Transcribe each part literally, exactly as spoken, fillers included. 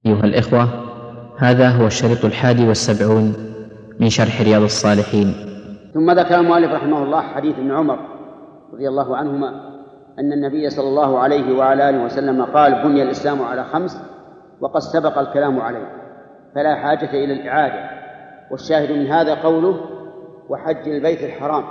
أيها الإخوة، هذا هو الشريط الحادي والسبعون من شرح رياض الصالحين. ثم ذكر المؤلف رحمه الله حديث ابن عمر رضي الله عنهما أن النبي صلى الله عليه وعلى آله وسلم قال: بني الإسلام على خمس وقد سبق الكلام عليه فلا حاجة إلى الإعادة. والشاهد من هذا قوله: وحج البيت الحرام.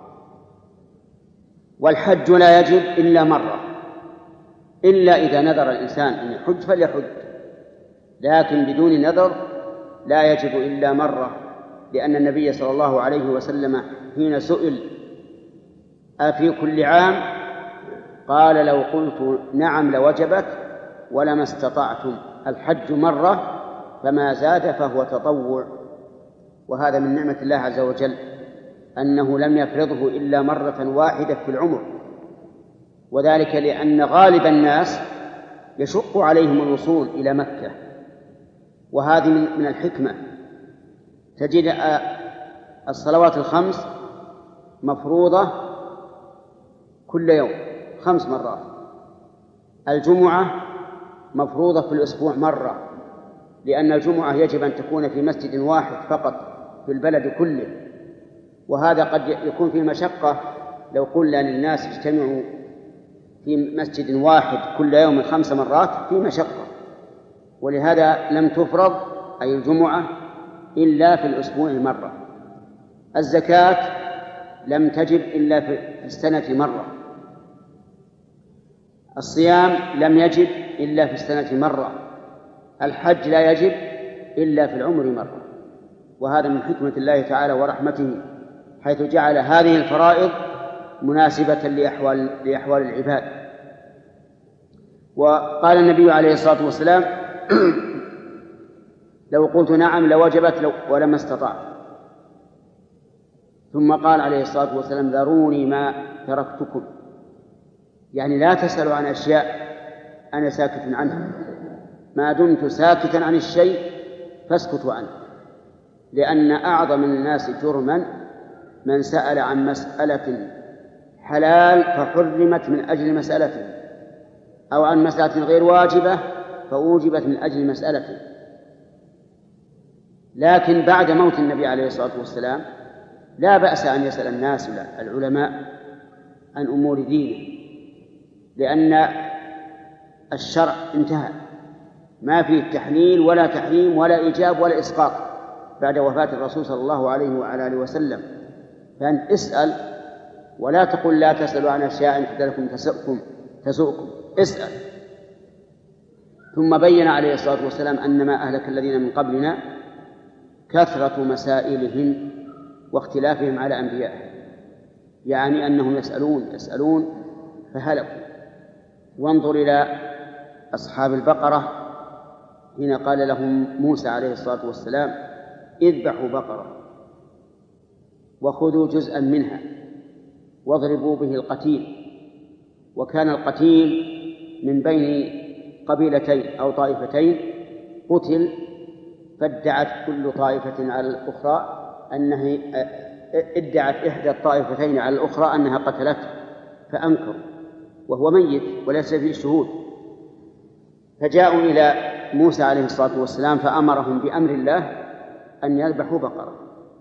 والحج لا يجب إلا مرة، إلا إذا نذر الإنسان أن يحج فليحج، لكن بدون نذر لا يجب إلا مرة، لأن النبي صلى الله عليه وسلم حين سئل أفي كل عام قال: لو قلت نعم لوجبت ولما استطعتم. الحج مرة فما زاد فهو تطوع، وهذا من نعمة الله عز وجل أنه لم يفرضه إلا مرة واحدة في العمر، وذلك لأن غالب الناس يشق عليهم الوصول إلى مكة، وهذه من الحكمة. تجد الصلوات الخمس مفروضة كل يوم خمس مرات، الجمعة مفروضة في الأسبوع مرة، لأن الجمعة يجب أن تكون في مسجد واحد فقط في البلد كله، وهذا قد يكون فيه مشقة لو قلنا للناس اجتمعوا في مسجد واحد كل يوم خمس مرات، في مشقة، ولهذا لم تفرض أي الجمعة إلا في الأسبوع مرة. الزكاة لم تجب إلا في السنة مرة. الصيام لم يجب إلا في السنة مرة. الحج لا يجب إلا في العمر مرة. وهذا من حكمة الله تعالى ورحمته، حيث جعل هذه الفرائض مناسبة لأحوال, لأحوال العباد. وقال النبي عليه الصلاة والسلام: لو قلت نعم لوجبت لو ولما استطعت. ثم قال عليه الصلاة والسلام: ذروني ما تركتكم، يعني لا تسألوا عن أشياء أنا ساكت عنها، ما دمت ساكتا عن الشيء فاسكتوا عنه، لأن أعظم الناس جرما من سأل عن مسألة حلال فحرمت من أجل مسألته، أو عن مسألة غير واجبة فأوجبت من أجل مسألته. لكن بعد موت النبي عليه الصلاة والسلام لا بأس أن يسأل الناس العلماء عن أمور دينه، لأن الشرع انتهى، ما فيه تحليل ولا تحريم ولا إيجاب ولا إسقاط بعد وفاة الرسول صلى الله عليه وعلى آله وسلم. فأنت اسأل ولا تقل لا تسألوا عن أشياء تدلكم تسؤكم تسؤكم، اسأل. ثم بين عليه الصلاة والسلام أن ما أهلك الذين من قبلنا كثرة مسائلهم واختلافهم على أنبيائهم، يعني أنهم يسألون يسألون فهلكوا. وانظر إلى أصحاب البقرة حين قال لهم موسى عليه الصلاة والسلام: اذبحوا بقرة وخذوا جزءا منها واضربوا به القتيل. وكان القتيل من بين قبيلتين أو طائفتين قتل، فادعت كل طائفة على الأخرى أنها ادعت إحدى الطائفتين على الأخرى أنها قتلته، فأنكروا وهو ميت وليس فيه شهود، فجاءوا إلى موسى عليه الصلاة والسلام فأمرهم بأمر الله أن يذبحوا بقرة.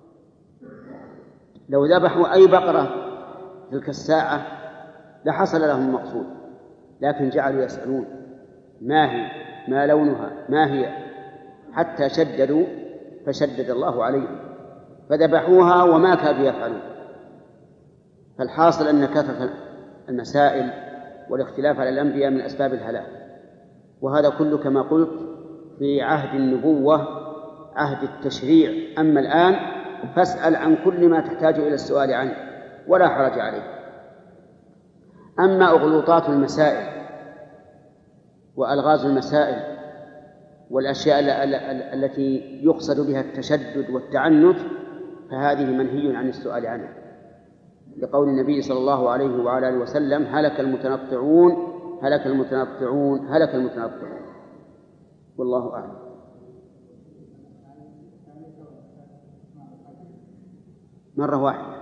لو ذبحوا أي بقرة تلك الساعة لحصل لهم المقصود، لكن جعلوا يسألون ما هي، ما لونها، ما هي، حتى شددوا فشدد الله عليهم فذبحوها وما كادوا يفعلون. فالحاصل أن كثرة المسائل والاختلاف على الأنبياء من أسباب الهلاك، وهذا كله كما قلت في عهد النبوة، عهد التشريع. أما الآن فاسأل عن كل ما تحتاج إلى السؤال عنه ولا حرج عليه. أما أغلوطات المسائل وألغاز المسائل والأشياء التي يقصد بها التشدد والتعنت فهذه منهي عن السؤال عنها، لقول النبي صلى الله عليه وعلى آله وسلم: هلك المتنطعون هلك المتنطعون هلك المتنطعون. والله أعلم. مرة واحدة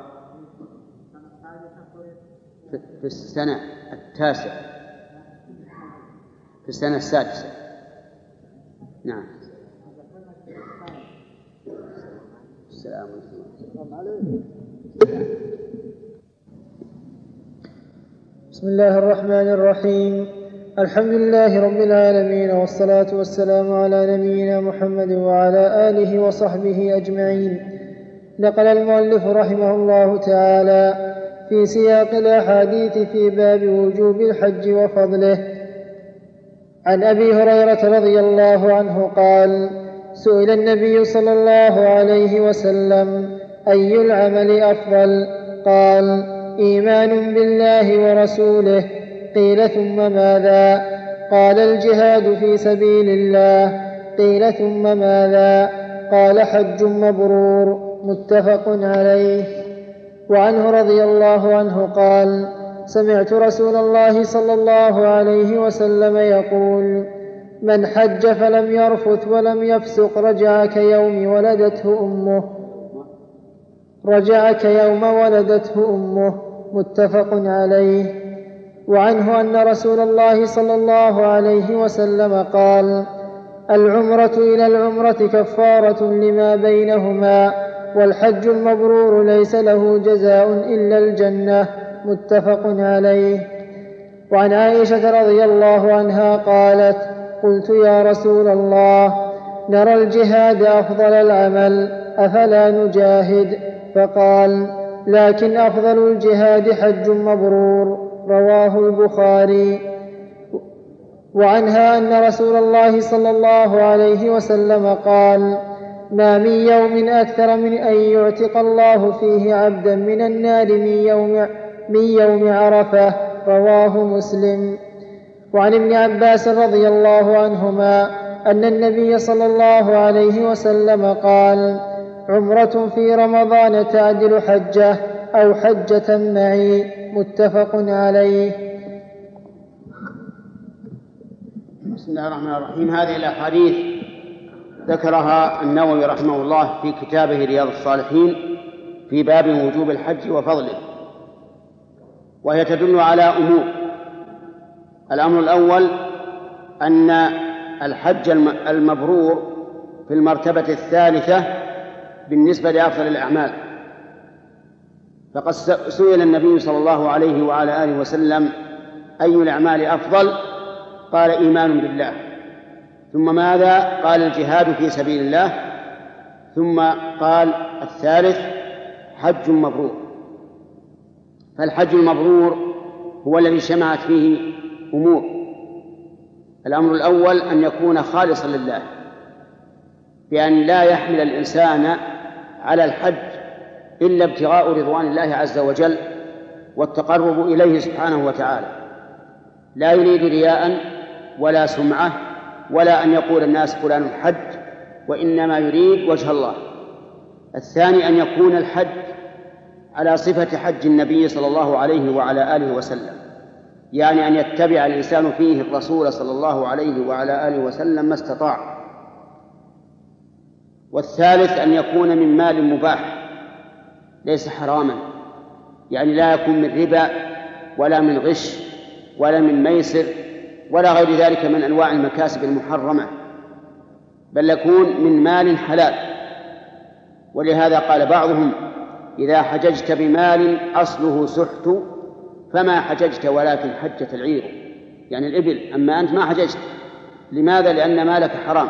في السنة التاسعة، في السنة السادسة. نعم. السلام عليكم. بسم الله الرحمن الرحيم. الحمد لله رب العالمين، والصلاة والسلام على نبينا محمد وعلى آله وصحبه أجمعين. نقل المؤلف رحمه الله تعالى في سياق الأحاديث في باب وجوب الحج وفضله عن أبي هريرة رضي الله عنه قال: سئل النبي صلى الله عليه وسلم: أي العمل أفضل؟ قال: إيمان بالله ورسوله. قيل: ثم ماذا؟ قال: الجهاد في سبيل الله. قيل: ثم ماذا؟ قال: حج مبرور. متفق عليه. وعنه رضي الله عنه قال: سمعت رسول الله صلى الله عليه وسلم يقول: من حج فلم يرفث ولم يفسق رجع كيوم ولدته أمه رجع كيوم ولدته أمه. متفق عليه. وعنه أن رسول الله صلى الله عليه وسلم قال: العمرة إلى العمرة كفارة لما بينهما، والحج المبرور ليس له جزاء إلا الجنة. متفق عليه. وعن عائشة رضي الله عنها قالت: قلت: يا رسول الله، نرى الجهاد أفضل العمل، أفلا نجاهد؟ فقال: لكن أفضل الجهاد حج مبرور. رواه البخاري. وعنها أن رسول الله صلى الله عليه وسلم قال: ما من يوم أكثر من أن يعتق الله فيه عبدا من النار من يوم, من يوم عرفة. رواه مسلم. وعن ابن عباس رضي الله عنهما أن النبي صلى الله عليه وسلم قال: عمرة في رمضان تعدل حجة أو حجة معي. متفق عليه. بسم الله الرحمن الرحيم. هذه الأحاديث ذكرها النووي رحمه الله في كتابه رياض الصالحين في باب وجوب الحج وفضله، وهي تدل على أمور. الأمر الأول أن الحج المبرور في المرتبة الثالثة بالنسبة لأفضل الأعمال، فقد سئل النبي صلى الله عليه وعلى آله وسلم: أي الأعمال أفضل؟ قال: إيمان بالله. ثم ماذا؟ قال: الجهاد في سبيل الله. ثم قال الثالث: حج مبرور. فالحج المبرور هو الذي اجتمعت فيه أمور. الأمر الأول أن يكون خالصا لله، بأن لا يحمل الإنسان على الحج إلا ابتغاء رضوان الله عز وجل والتقرب إليه سبحانه وتعالى، لا يريد رياء ولا سمعة ولا أن يقول الناس فلان حج، وإنما يريد وجه الله. الثاني أن يكون الحج على صفة حج النبي صلى الله عليه وعلى آله وسلم، يعني أن يتبع الإنسان فيه الرسول صلى الله عليه وعلى آله وسلم ما استطاع. والثالث أن يكون من مال مباح ليس حراما، يعني لا يكون من ربا ولا من غش ولا من ميسر ولا غير ذلك من أنواع المكاسب المحرمة، بل يكون من مال حلال. ولهذا قال بعضهم: إذا حججت بمال أصله سحت فما حججت ولكن حجة العير، يعني الإبل، أما أنت ما حججت. لماذا؟ لأن مالك حرام.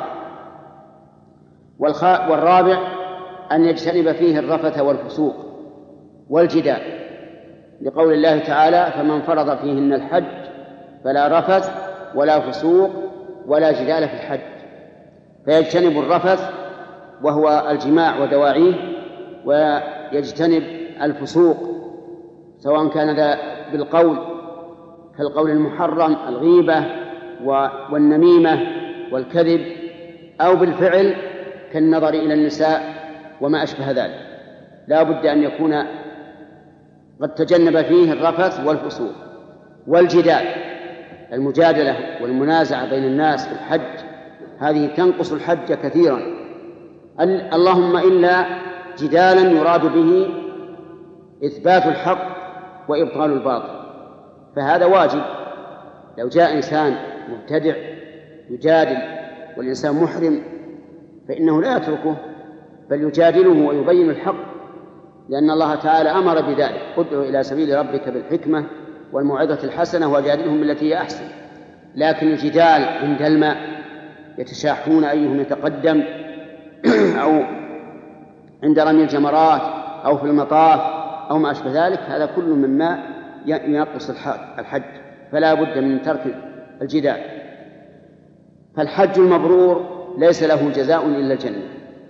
والرابع أن يجتنب فيه الرفث والفسوق والجدال، لقول الله تعالى: فمن فرض فيهن الحج فلا رفث ولا فسوق ولا جدال في الحج. فيجتنب الرفث وهو الجماع ودواعيه، ويجتنب الفسوق سواء كان ذا بالقول كالقول المحرم الغيبة والنميمة والكذب، أو بالفعل كالنظر إلى النساء وما أشبه ذلك. لا بد أن يكون قد تجنب فيه الرفث والفسوق والجدال. المجادلة والمنازعة بين الناس في الحج هذه تنقص الحج كثيرا، اللهم إلا جدالا يراد به إثبات الحق وإبطال الباطل، فهذا واجب. لو جاء إنسان مبتدع يجادل والإنسان محرم فإنه لا يتركه بل يجادله ويبين الحق، لأن الله تعالى أمر بذلك: ادع إلى سبيل ربك بالحكمة والموعظة الحسنة وجادلهم بالتي هي أحسن. لكن الجدال عند الماء يتشاحون أيهم يتقدم، أو عند رمي الجمرات، أو في المطاف، أو ما أشبه ذلك، هذا كل مما ينقص الحج، فلا بد من ترك الجدال. فالحج المبرور ليس له جزاء إلا الجنة،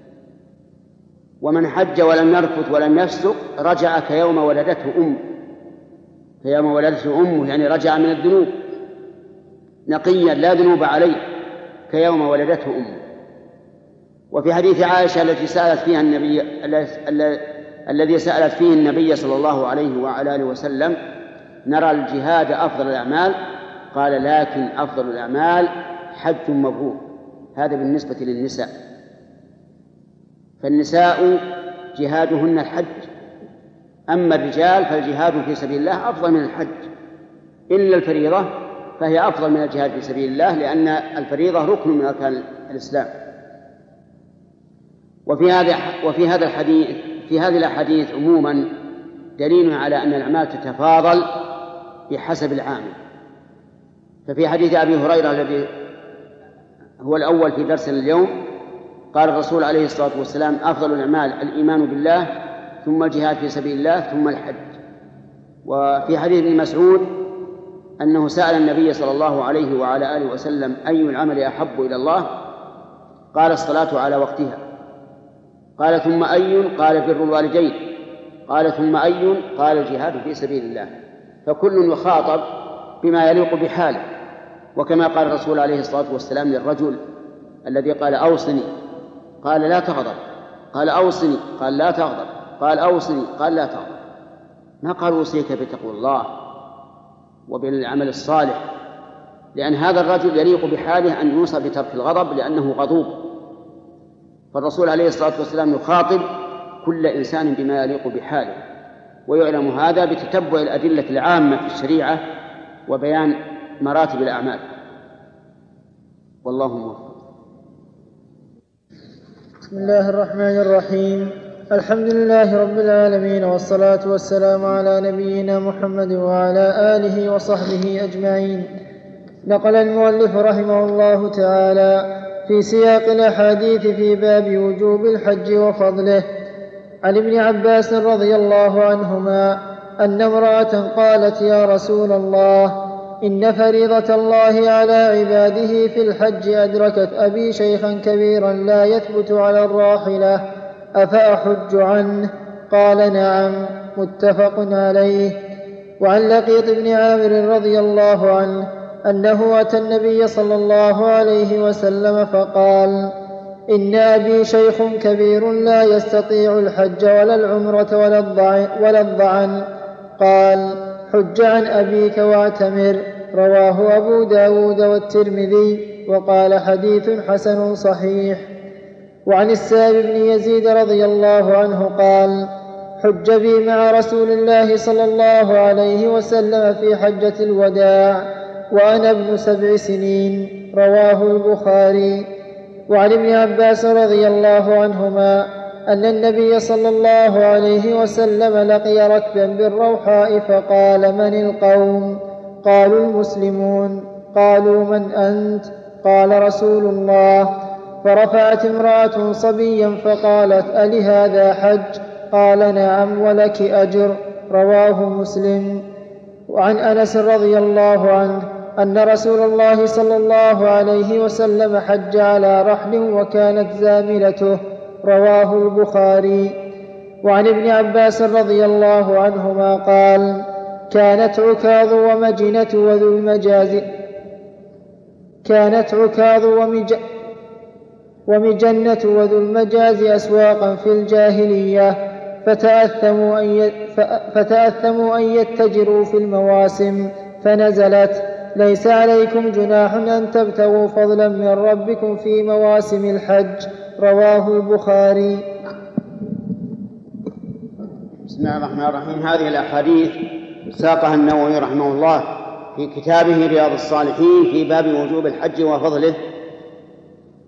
ومن حج ولم يرفث ولم يفسق رجع كيوم ولدته أمه، كيوم ولدته أمه يعني رجع من الذنوب نقيا لا ذنوب عليه كيوم ولدته أمه. وفي حديث عائشة التي سألت فيها النبي الذي سألت فيه النبي صلى الله عليه وعلى آله وسلم: نرى الجهاد أفضل الأعمال، قال: لكن أفضل الأعمال حج مبرور. هذا بالنسبة للنساء، فالنساء جهادهن الحج، أما الرجال فالجهاد في سبيل الله أفضل من الحج، إلا الفريضة فهي أفضل من الجهاد في سبيل الله، لأن الفريضة ركن من أركان الإسلام. وفي هذا وفي هذا الحديث في هذه الأحاديث عموما دليل على أن الأعمال تتفاضل بحسب العامل. ففي حديث أبي هريرة الذي هو الأول في درسنا اليوم قال الرسول عليه الصلاة والسلام: أفضل الأعمال الإيمان بالله، ثم الجهاد في سبيل الله، ثم الحج. وفي حديث ابن مسعود أنه سأل النبي صلى الله عليه وعلى آله وسلم: أي العمل أحب إلى الله؟ قال: الصلاة على وقتها. قال: ثم أي؟ قال: بر الوالدين. قال: ثم أي؟ قال: الجهاد في سبيل الله. فكل يخاطب بما يليق بحاله، وكما قال الرسول عليه الصلاة والسلام للرجل الذي قال: أوصني، قال: لا تغضب. قال: أوصني، قال: لا تغضب. قال: أوصني، قال: لا تغضب. ما قال: أوصيك بتقوى الله وبالعمل الصالح، لأن هذا الرجل يليق بحاله أن يوصى بترك الغضب لأنه غضوب. فالرسول عليه الصلاة والسلام يخاطب كل إنسان بما يليق بحاله، ويعلم هذا بتتبع الأدلة العامة في الشريعة وبيان مراتب الأعمال. والله موفق. بسم الله الرحمن الرحيم. الحمد لله رب العالمين، والصلاة والسلام على نبينا محمد وعلى آله وصحبه أجمعين. نقل المؤلف رحمه الله تعالى في سياق الأحاديث في باب وجوب الحج وفضله عن ابن عباس رضي الله عنهما أن امرأة قالت: يا رسول الله، إن فريضة الله على عباده في الحج أدركت أبي شيخا كبيرا لا يثبت على الراحلة، أفأحج عنه؟ قال: نعم. متفق عليه. وعن لقيط بن عامر رضي الله عنه أنه أتى النبي صلى الله عليه وسلم فقال: إن أبي شيخ كبير لا يستطيع الحج ولا العمرة ولا الضعن. قال: حج عن أبيك واعتمر. رواه أبو داود والترمذي، وقال: حديث حسن صحيح. وعن السائب بن يزيد رضي الله عنه قال: حج بي مع رسول الله صلى الله عليه وسلم في حجة الوداع وأنا ابن سبع سنين. رواه البخاري. وعن ابن عباس رضي الله عنهما أن النبي صلى الله عليه وسلم لقي ركبا بالروحاء فقال: من القوم؟ قالوا: المسلمون. قالوا: من أنت؟ قال: رسول الله. فرفعت امرأة صبيا فقالت: ألهذا حج؟ قال: نعم، ولك أجر. رواه مسلم. وعن أنس رضي الله عنه أن رسول الله صلى الله عليه وسلم حج على رحل وكانت زاملته. رواه البخاري. وعن ابن عباس رضي الله عنهما قال: كانت عكاظ ومجنة وذو المجاز كانت عكاظ ومج ومجنة وذو المجاز أسواقا في الجاهلية، فتأثموا أن فتأثموا أن يتجروا في المواسم، فنزلت: ليس عليكم جناح أن تبتغوا فضلا من ربكم في مواسم الحج. رواه البخاري. بسم الله الرحمن الرحيم. هذه الأحاديث ساقها النووي رحمه الله في كتابه رياض الصالحين في باب وجوب الحج وفضله،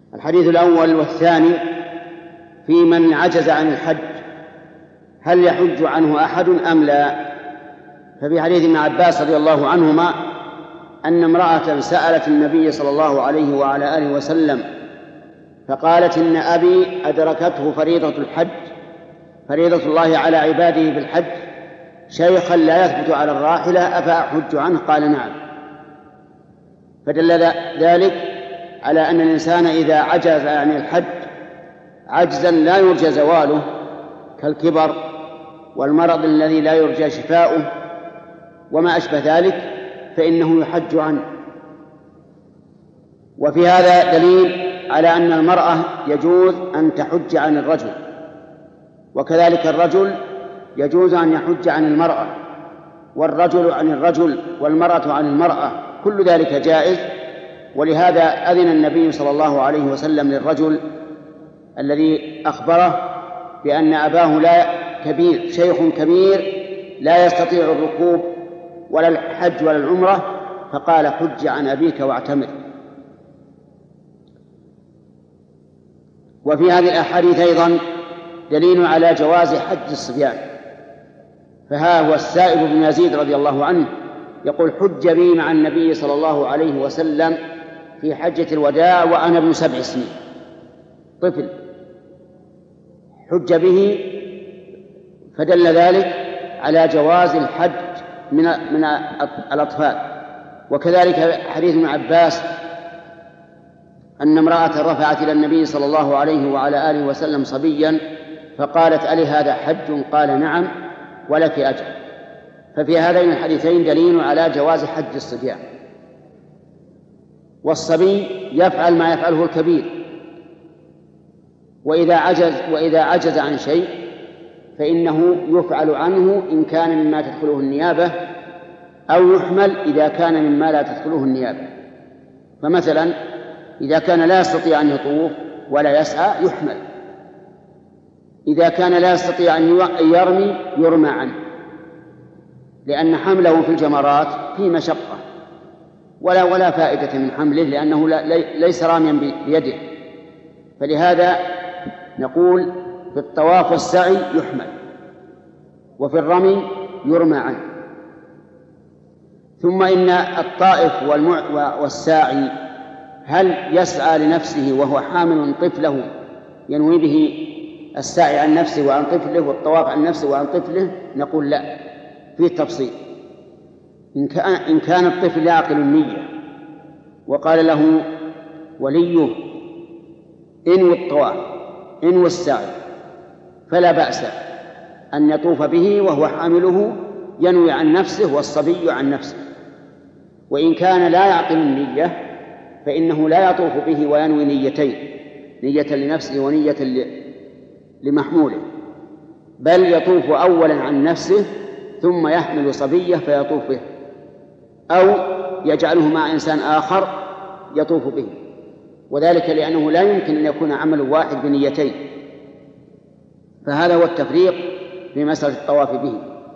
الحديث الأول والثاني في من عجز عن الحج هل يحج عنه أحد أم لا؟ ففي حديث ابن عباس رضي الله عنهما أن امرأة سألت النبي صلى الله عليه وعلى آله وسلم فقالت إن أبي أدركته فريضة الحج فريضة الله على عباده بالحج شيخا لا يثبت على الراحلة أفأحج عنه؟ قال نعم. فدل ذلك على أن الإنسان إذا عجز عن الحج عجزا لا يرجى زواله كالكبر والمرض الذي لا يرجى شفاؤه وما أشبه ذلك فإنه يحج عنه. وفي هذا دليل على أن المرأة يجوز أن تحج عن الرجل، وكذلك الرجل يجوز أن يحج عن المرأة، والرجل عن الرجل والمرأة عن المرأة، كل ذلك جائز. ولهذا أذن النبي صلى الله عليه وسلم للرجل الذي أخبره بأن أباه لا كبير شيخ كبير لا يستطيع الركوب ولا الحج ولا العمرة، فقال حج عن أبيك واعتمر. وفي هذه الأحاديث أيضا دليل على جواز حج الصبيان، فها هو السائب بن يزيد رضي الله عنه يقول حج بي مع النبي صلى الله عليه وسلم في حجة الوداع وأنا ابن سبع سنين، طفل حج به، فدل ذلك على جواز الحج من من الأطفال. وكذلك حديث ابن عباس أن امرأة رفعت إلى النبي صلى الله عليه وعلى آله وسلم صبيا فقالت ألي هذا حج؟ قال نعم ولك أجر. ففي هذين الحديثين دليل على جواز حج الصبيان. والصبي يفعل ما يفعله الكبير، وإذا عجز وإذا عجز عن شيء فإنه يفعل عنه إن كان مما تدخله النيابة، أو يحمل إذا كان مما لا تدخله النيابة. فمثلا إذا كان لا يستطيع أن يطوف ولا يسعى يحمل، إذا كان لا يستطيع أن يرمي يرمى عنه، لأن حمله في الجمرات في مشقة ولا ولا فائدة من حمله لأنه ليس راميا بيده. فلهذا نقول في الطواف والسعي يحمل، وفي الرمي يرمى عنه. ثم إن الطائف والساعي هل يسعى لنفسه وهو حامل طفله ينوي به السعي عن نفسه وعن طفله والطواف عن نفسه وعن طفله؟ نقول لا، فيه تفصيل. إن كان الطفل يعقل النية وقال له وليه انوي الطواف انوي السعي فلا بأس أن يطوف به وهو حامله ينوي عن نفسه والصبي عن نفسه. وإن كان لا يعقل النية فإنه لا يطوف به وينوي نيتين، نية لنفسه ونية لمحموله، بل يطوف أولا عن نفسه ثم يحمل صبيه فيطوف به، أو يجعله مع إنسان آخر يطوف به، وذلك لأنه لا يمكن أن يكون عمل واحد بنيتين. فهذا هو التفريق في مسألة الطواف به.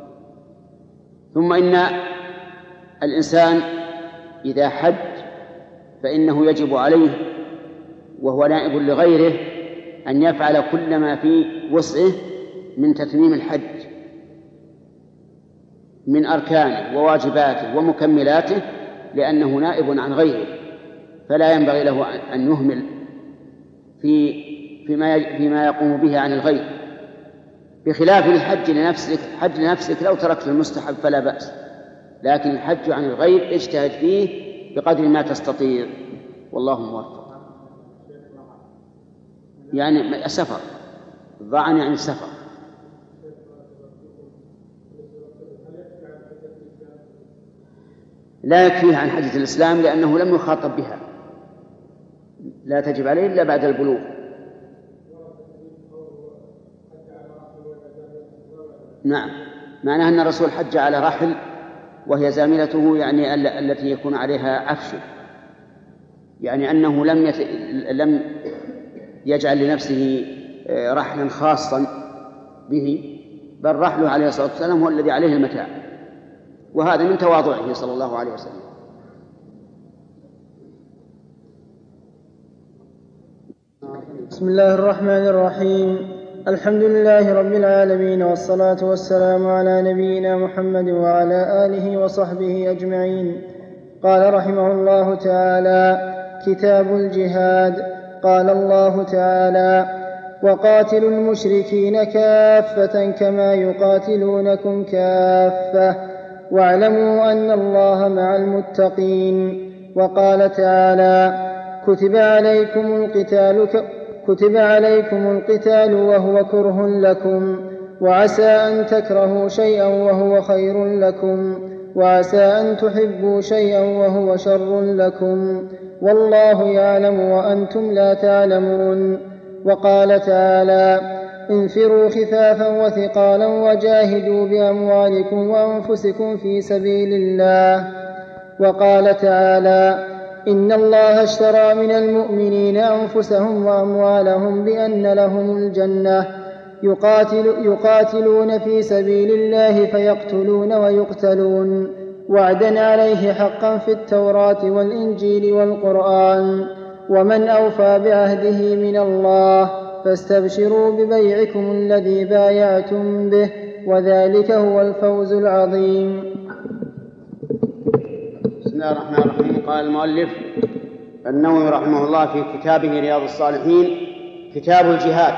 ثم إن الإنسان إذا حج فإنه يجب عليه وهو نائب لغيره أن يفعل كل ما في وسعه من تتميم الحج من أركانه وواجباته ومكملاته، لأنه نائب عن غيره، فلا ينبغي له أن يهمل في فيما فيما يقوم به عن الغير، بخلاف الحج لنفسك. حج لنفسك لو تركت المستحب فلا بأس، لكن الحج عن الغير اجتهد فيه بقدر ما تستطيع، والله موفق. يعني السفر الضعن يعني السفر. لا يكفيه عن حجة الإسلام لأنه لم يخاطب بها، لا تجب عليه إلا بعد البلوغ. نعم، معناه أن الرسول حج على رحل وهي زاملته، يعني التي يكون عليها عفش، يعني أنه لم يت... لم يجعل لنفسه رحلا خاصا به، بل رحله عليه الصلاة والسلام هو الذي عليه المتاع، وهذا من تواضعه صلى الله عليه وسلم. بسم الله الرحمن الرحيم. الحمد لله رب العالمين، والصلاة والسلام على نبينا محمد وعلى آله وصحبه أجمعين. قال رحمه الله تعالى: كتاب الجهاد. قال الله تعالى: وقاتلوا المشركين كافة كما يقاتلونكم كافة واعلموا أن الله مع المتقين. وقال تعالى: كتب عليكم القتال كتب عليكم القتال وهو كره لكم، وعسى أن تكرهوا شيئا وهو خير لكم، وعسى أن تحبوا شيئا وهو شر لكم، والله يعلم وأنتم لا تعلمون. وقال تعالى: انفروا خفافا وثقالا وجاهدوا بأموالكم وأنفسكم في سبيل الله. وقال تعالى: إن الله اشترى من المؤمنين أنفسهم وأموالهم بأن لهم الجنة يقاتل يقاتلون في سبيل الله فيقتلون ويقتلون، وعدا عليه حقا في التوراة والإنجيل والقرآن، ومن أوفى بعهده من الله، فاستبشروا ببيعكم الذي بايعتم به، وذلك هو الفوز العظيم. بسم الله الرحمن الرحيم. قال المؤلف النووي رحمه الله في كتابه رياض الصالحين: كتاب الجهاد.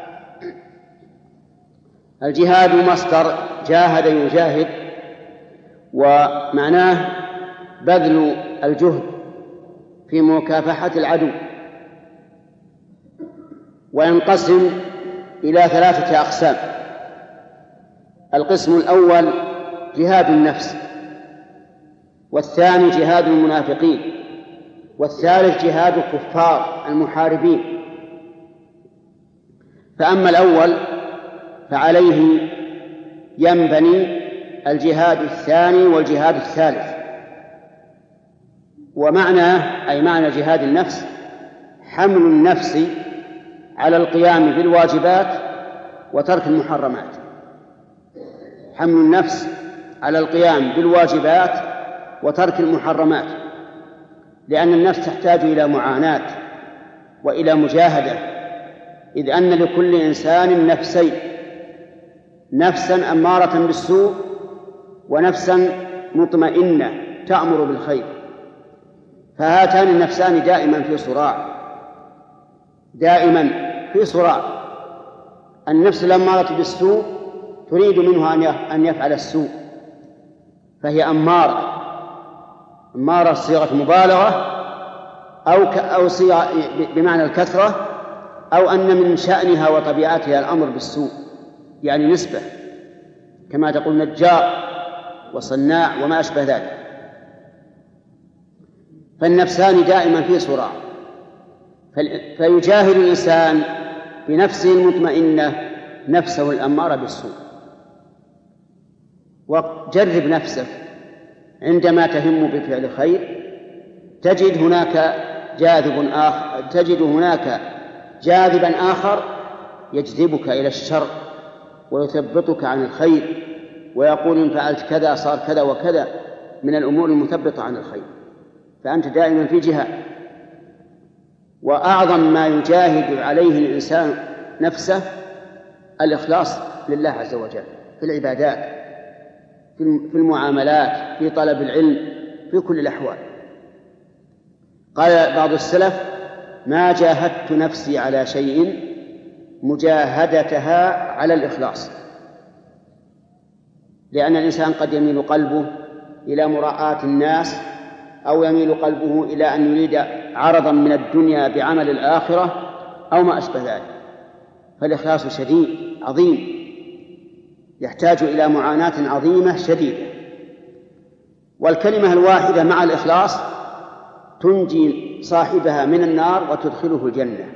الجهاد مصدر جاهد يجاهد، ومعناه بذل الجهد في مكافحة العدو، وينقسم إلى ثلاثة أقسام. القسم الأول جهاد النفس، والثاني جهاد المنافقين، والثالث جهاد الكفار المحاربين. فأما الأول فعليه ينبني الجهاد الثاني والجهاد الثالث. ومعناه أي معنى جهاد النفس حمل النفس على القيام بالواجبات وترك المحرمات. حمل النفس على القيام بالواجبات وترك المحرمات، لأن النفس تحتاج إلى معاناة وإلى مجاهدة، إذ أن لكل إنسان نفسين: نفسا أمارة بالسوء ونفسا مطمئنة تأمر بالخير. فهاتان النفسان دائما في صراع، دائما في صراع. النفس الأمارة بالسوء تريد منه أن يفعل السوء، فهي أمارة أمارة صيغة مبالغة أو أو صيغة بمعنى الكثرة، أو أن من شأنها وطبيعتها الأمر بالسوء، يعني نسبة، كما تقول نجار وصناع وما أشبه ذلك. فالنفسان دائما في صراع، فيجاهد الإنسان بنفسه المطمئنة نفسه الأمارة بالسوء. وجرب نفسك عندما تهم بفعل خير تجد هناك جاذب آخر تجد هناك جاذبا آخر يجذبك إلى الشر ويثبطك عن الخير، ويقول إن فعلت كذا صار كذا وكذا من الأمور المثبطة عن الخير. فأنت دائما في جهاد. وأعظم ما يجاهد عليه الإنسان نفسه الإخلاص لله عز وجل في العبادات، في المعاملات، في طلب العلم، في كل الأحوال. قال بعض السلف: ما جاهدت نفسي على شيء مجاهدتها على الإخلاص. لأن الإنسان قد يميل قلبه إلى مراعاة الناس، أو يميل قلبه إلى أن يريد عرضا من الدنيا بعمل الآخرة أو ما أشبه ذلك. فالإخلاص شديد عظيم، يحتاج إلى معاناة عظيمة شديدة. والكلمة الواحدة مع الإخلاص تنجي صاحبها من النار وتدخله الجنة.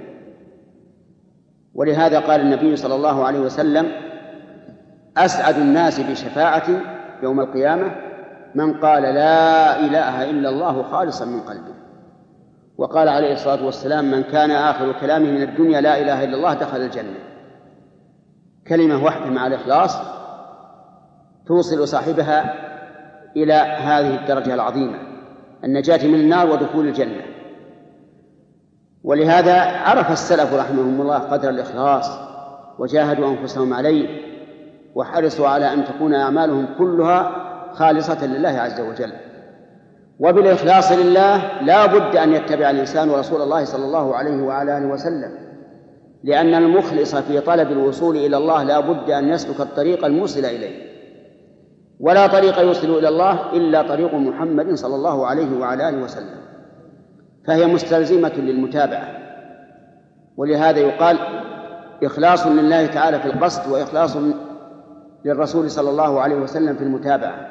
ولهذا قال النبي صلى الله عليه وسلم: أسعد الناس بشفاعتي يوم القيامة من قال لا إله إلا الله خالصا من قلبه. وقال عليه الصلاة والسلام: من كان آخر كلامه من الدنيا لا إله إلا الله دخل الجنة. كلمة واحدة مع الإخلاص توصل صاحبها إلى هذه الدرجة العظيمة، النجاة من النار ودخول الجنة. ولهذا عرف السلف رحمهم الله قدر الإخلاص وجاهدوا أنفسهم عليه وحرصوا على أن تكون أعمالهم كلها خالصة لله عز وجل. وبالإخلاص لله لا بد أن يتبع الإنسان رسول الله صلى الله عليه وعلى آله وسلم، لأن المخلص في طلب الوصول إلى الله لا بد أن يسلك الطريق الموصل إليه، ولا طريق يوصل إلى الله إلا طريق محمد صلى الله عليه وعلى آله وسلم، فهي مستلزمة للمتابعة. ولهذا يقال إخلاص لله تعالى في القصد وإخلاص للرسول صلى الله عليه وسلم في المتابعة.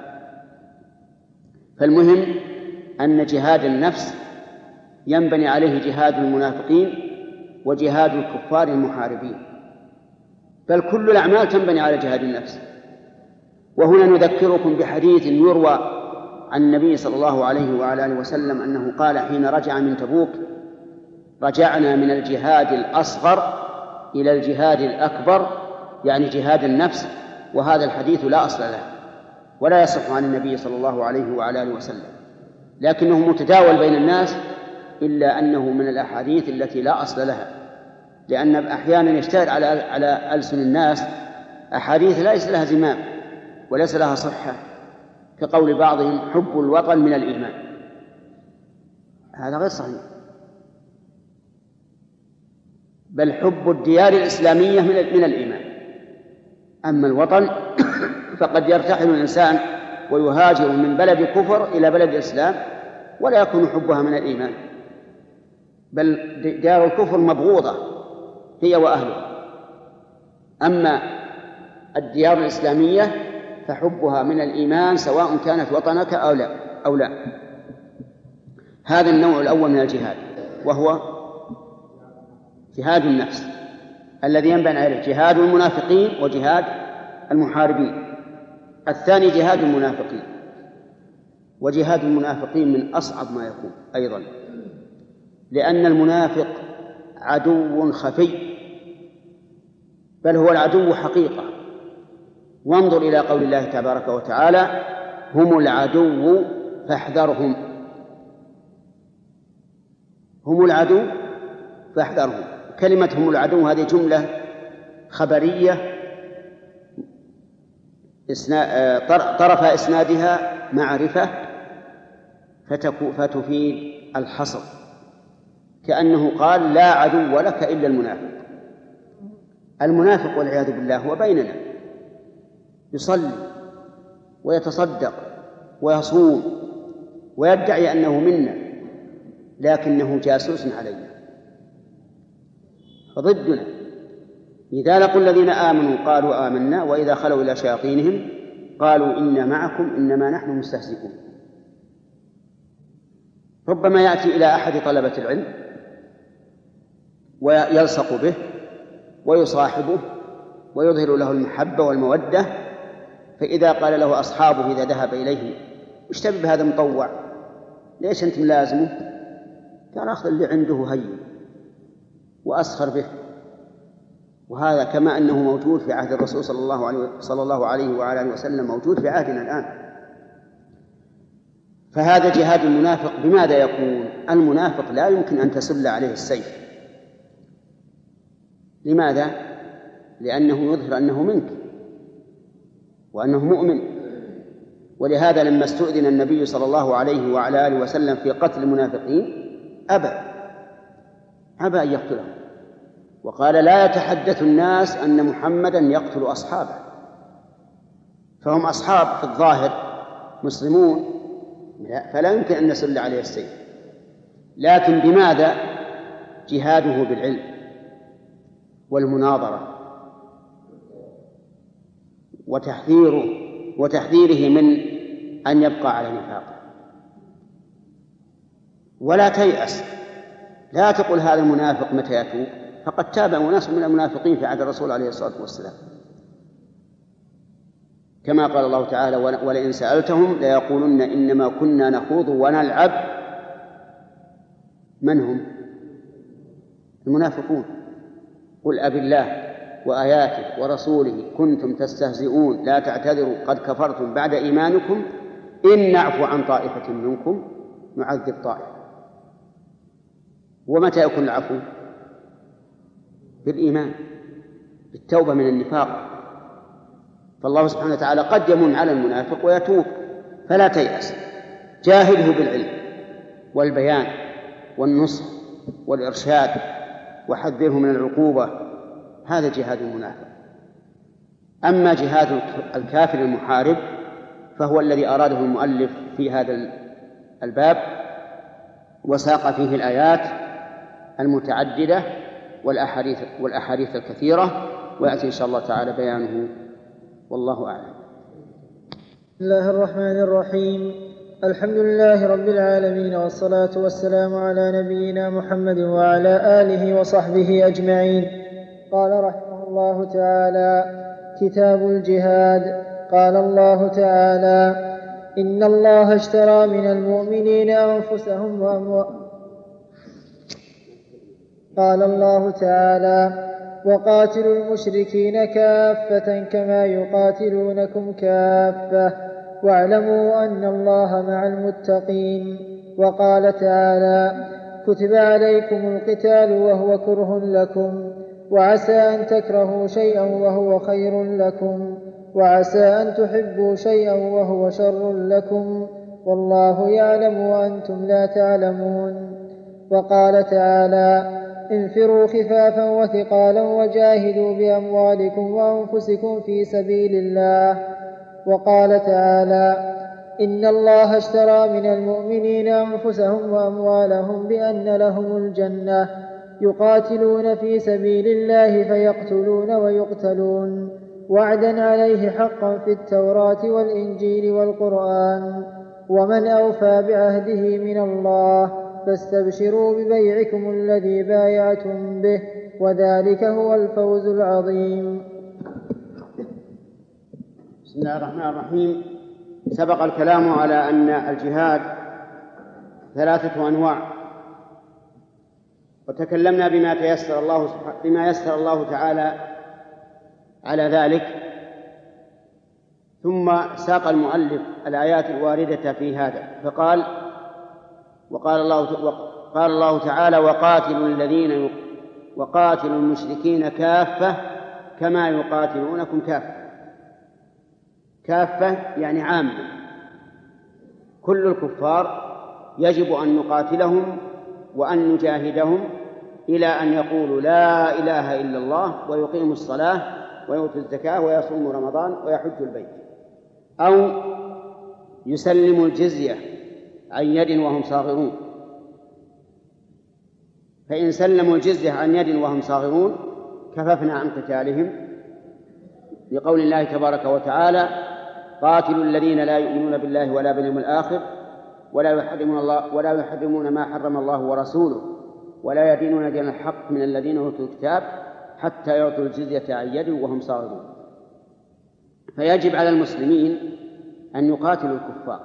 فالمهم أن جهاد النفس ينبني عليه جهاد المنافقين وجهاد الكفار المحاربين، بل كل الأعمال تنبني على جهاد النفس. وهنا نذكركم بحديث يروى عن النبي صلى الله عليه وعلى آله وسلم أنه قال حين رجع من تبوك: رجعنا من الجهاد الأصغر إلى الجهاد الأكبر، يعني جهاد النفس. وهذا الحديث لا أصل له ولا يصح عن النبي صلى الله عليه وعلى آله وسلم، لكنه متداول بين الناس، إلا أنه من الأحاديث التي لا أصل لها، لأن أحيانا يشتهر على على ألسن الناس أحاديث ليس لها زمام وليس لها صحة، كقول بعضهم حب الوطن من الإيمان. هذا غير صحيح، بل حب الديار الإسلامية من الإيمان. أما الوطن فقد يرتحل الإنسان ويهاجر من بلد كفر إلى بلد الإسلام ولا يكون حبها من الإيمان، بل دار الكفر مبغوضة هي وأهلها. أما الديار الإسلامية فحبها من الإيمان سواء كانت وطنك أو لا أو لا. هذا النوع الأول من الجهاد، وهو جهاد النفس الذي ينبني عليه جهاد المنافقين وجهاد المحاربين. الثاني جهاد المنافقين، وجهاد المنافقين من أصعب ما يكون أيضا، لأن المنافق عدو خفي، بل هو العدو حقيقة. وانظر إلى قول الله تبارك وتعالى: هم العدو فاحذرهم. هم العدو فاحذرهم. كلمة هم العدو هذه جملة خبرية طرف إسنادها معرفة فتفيد الحصر، كأنه قال: لا عدو لك إلا المنافق. المنافق والعياذ بالله هو بيننا، يصلي ويتصدق ويصوم ويدعي أنه منا، لكنه جاسوس علينا ضدنا. إذا لقوا الذين آمنوا قالوا آمنا، وإذا خلوا إلى شياطينهم قالوا إنا معكم إنما نحن مستهزئون. ربما يأتي إلى أحد طلبة العلم ويلصق به ويصاحبه ويظهر له المحبة والمودة، فإذا قال له أصحابه إذا ذهب إليه: وش تبي بهذا مطوع؟ ليش أنت ملازمه؟ قال: أخذ اللي عنده هين وأسخر به. وهذا كما أنه موجود في عهد الرسول صلى الله عليه صلى الله عليه وعلى آله وسلم موجود في عهدنا الآن. فهذا جهاد المنافق. بماذا يكون؟ المنافق لا يمكن أن تسل عليه السيف. لماذا؟ لأنه يظهر أنه منك وأنه مؤمن. ولهذا لما استؤذن النبي صلى الله عليه وعلى آله وسلم في قتل المنافقين أبى أبى أن يقتلهم، وقال: لا يتحدث الناس أن محمدا يقتل أصحابه. فهم أصحاب في الظاهر مسلمون، فلا يمكن أن نسل عليه السيف. لكن بماذا؟ جهاده بالعلم والمناظرة وتحذيره وتحذيره من أن يبقى على نفاقه. ولا تيأس، لا تقل هذا المنافق متى يتوب، فقد تاب أناس من المنافقين في عهد الرسول عليه الصلاة والسلام، كما قال الله تعالى: ولئن سألتهم ليقولن إنما كنا نخوض ونلعب. من هم؟ المنافقون. قل أبي الله وآياته ورسوله كنتم تستهزئون لا تعتذروا قد كفرتم بعد إيمانكم إن نعفو عن طائفة منكم نعذب طائفة. ومتى يكون العفو؟ بالإيمان، بالتوبة من النفاق. فالله سبحانه وتعالى قد يمن على المنافق ويتوب، فلا تيأس، جاهده بالعلم والبيان والنصح والإرشاد وحذره من العقوبة، هذا جهاد المنافق. أما جهاد الكافر المحارب فهو الذي أراده المؤلف في هذا الباب، وساق فيه الآيات المتعددة والأحاديث والأحاديث الكثيرة، ويأتي إن شاء الله تعالى بيانه، والله أعلم. بسم الله الرحمن الرحيم. الحمد لله رب العالمين، والصلاة والسلام على نبينا محمد وعلى آله وصحبه أجمعين. قال رحمه الله تعالى: كتاب الجهاد. قال الله تعالى: إن الله اشترى من المؤمنين أنفسهم وأموالهم. قال الله تعالى: وقاتلوا المشركين كافة كما يقاتلونكم كافة واعلموا أن الله مع المتقين. وقال تعالى: كتب عليكم القتال وهو كره لكم وعسى أن تكرهوا شيئا وهو خير لكم وعسى أن تحبوا شيئا وهو شر لكم والله يعلم وأنتم لا تعلمون. وقال تعالى: انفروا خفافا وثقالا وجاهدوا بأموالكم وأنفسكم في سبيل الله. وقال تعالى: إن الله اشترى من المؤمنين أنفسهم وأموالهم بأن لهم الجنة يقاتلون في سبيل الله فيقتلون ويقتلون وعدا عليه حقا في التوراة والإنجيل والقرآن ومن أوفى بعهده من الله فاستبشروا ببيعكم الذي بايعتم به وذلك هو الفوز العظيم. بسم الله الرحمن الرحيم. سبق الكلام على أن الجهاد ثلاثة أنواع، وتكلمنا بما تيسر الله بما يسر الله تعالى على ذلك، ثم ساق المؤلف الآيات الواردة في هذا فقال: وقال الله وقال الله تعالى: وقاتلوا الذين وقاتلوا المشركين كافة كما يقاتلونكم كافة. كافة يعني عامة، كل الكفار يجب أن نقاتلهم وأن نجاهدهم إلى أن يقولوا لا إله إلا الله ويقيموا الصلاة ويؤتوا الزكاة ويصوموا رمضان ويحجوا البيت، أو يسلموا الجزية عن يد وهم صاغرون. فإن سلموا الجزية عن يد وهم صاغرون كففنا عن قتالهم، لقول الله تبارك وتعالى: قاتلوا الذين لا يؤمنون بالله ولا باليوم الآخر ولا يحرمون الله ولا يحرمون ما حرم الله ورسوله ولا يدينون دين الحق من الذين أوتوا الكتاب حتى يعطوا الجزية عن يد وهم صاغرون. فيجب على المسلمين أن يقاتلوا الكفار،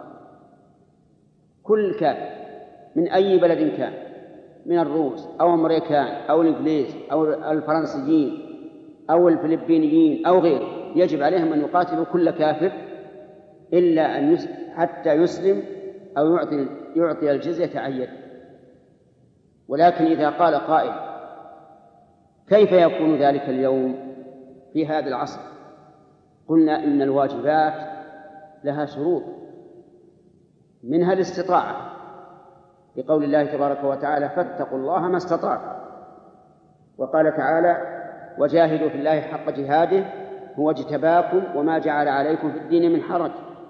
كل كافر من أي بلد كان، من الروس أو الأمريكان أو الإنجليز أو الفرنسيين أو الفلبينيين أو غيره، يجب عليهم أن يقاتلوا كل كافر إلا أن يسلم حتى يسلم أو يعطي, يعطي الجزية عن يد. ولكن إذا قال قائل: كيف يكون ذلك اليوم في هذا العصر؟ قلنا إن الواجبات لها شروط، منها الاستطاعة، لقول الله تبارك وتعالى: فاتقوا الله ما استطعتم. وقال تعالى: وجاهدوا في الله حق جهاده هو اجتباكم وما جعل عليكم في الدين من حرج.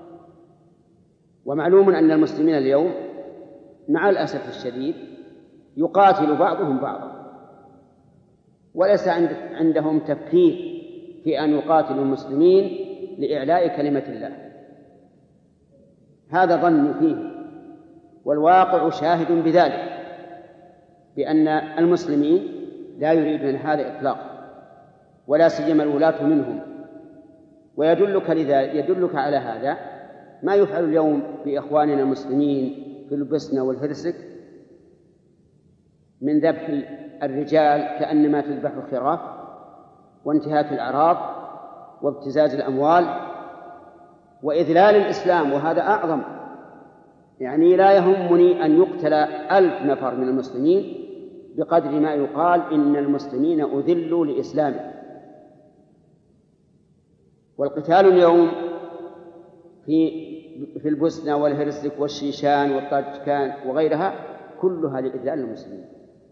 ومعلوم أن المسلمين اليوم مع الأسف الشديد يقاتل بعضهم بعضا، وليس عندهم تفكير في أن يقاتلوا المسلمين لإعلاء كلمة الله. هذا ظن فيه، والواقع شاهد بذلك، بأن المسلمين لا يريدون هذا إطلاقا، ولا سيما الولاة منهم. ويدلك لذلك يدلك على هذا ما يفعل اليوم بإخواننا المسلمين في البوسنة والهرسك من ذبح الرجال كأنما تذبح الخراف، وانتهاك الأعراض وابتزاز الأموال وإذلال الإسلام، وهذا أعظم. يعني لا يهمني أن يقتل ألف نفر من المسلمين بقدر ما يقال إن المسلمين أذلوا لإسلامهم. والقتال اليوم في في البوسنة والهرسك والشيشان والطاجكان وغيرها كلها لإذلال المسلمين.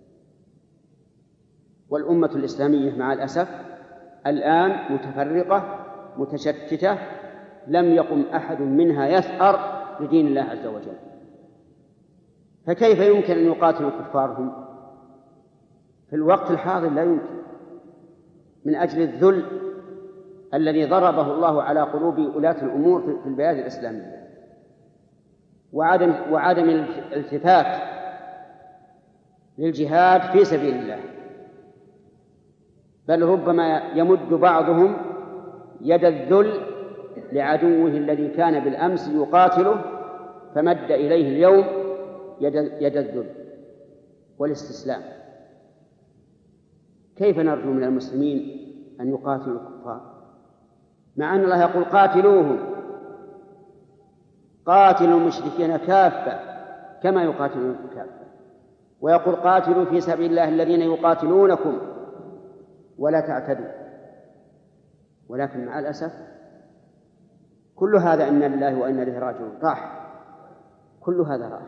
والأمة الإسلامية مع الأسف الآن متفرقة متشتتة، لم يقم أحد منها يثأر لدين الله عز وجل. فكيف يمكن أن يقاتلوا كفارهم في الوقت الحاضر؟ لا يمكن، من أجل الذل الذي ضربه الله على قلوب ولاة الأمور في البلاد الإسلامية، وعدم وعدم الالتفات للجهاد في سبيل الله، بل ربما يمد بعضهم يد الذل لعدوه الذي كان بالأمس يقاتله، فمد إليه اليوم يد الذل والاستسلام. كيف نرجو من المسلمين أن يقاتلوا الكفار مع أن الله يقول قاتلوهم، قاتلوا المشركين كافة كما يقاتلون كافة، ويقول قاتلوا في سبيل الله الذين يقاتلونكم ولا تعتدوا. ولكن مع الأسف كل هذا إنا لله وإنا إليه راجعون راح، كل هذا راح،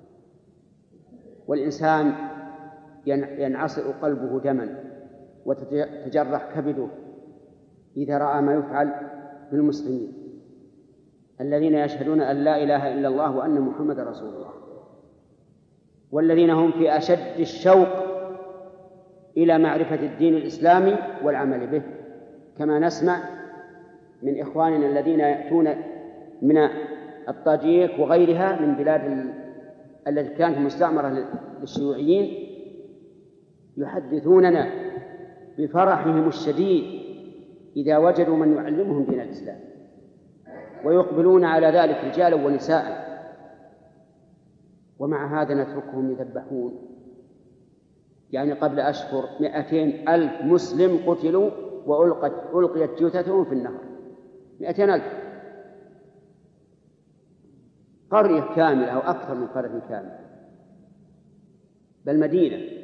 والإنسان ينعصر قلبه دما وتتجرح كبده إذا رأى ما يفعل بالمسلمين الذين يشهدون أن لا إله إلا الله وأن محمد رسول الله، والذين هم في أشد الشوق إلى معرفة الدين الإسلامي والعمل به، كما نسمع من إخواننا الذين يأتون من الطاجيك وغيرها من بلاد التي كانت مستعمرة للشيوعيين، يحدثوننا بفرحهم الشديد إذا وجدوا من يعلمهم دين الإسلام، ويقبلون على ذلك رجالا ونساء، ومع هذا نتركهم يذبحون. يعني قبل أشهر مئتين ألف مسلم قتلوا وألقت ألقيت جثثهم في النهر، مئتين ألف، قرية كاملة أو أكثر من قرية كاملة، بل مدينة.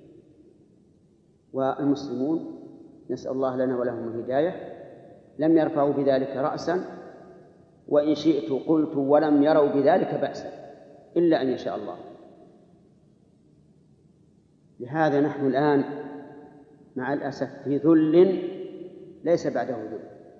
والمسلمون نسأل الله لنا ولهم الهداية لم يرفعوا بذلك رأسا، وإن شئت قلت ولم يروا بذلك بأسا إلا أن يشاء الله. لهذا نحن الآن مع الأسف في ذل ليس بعده ذل،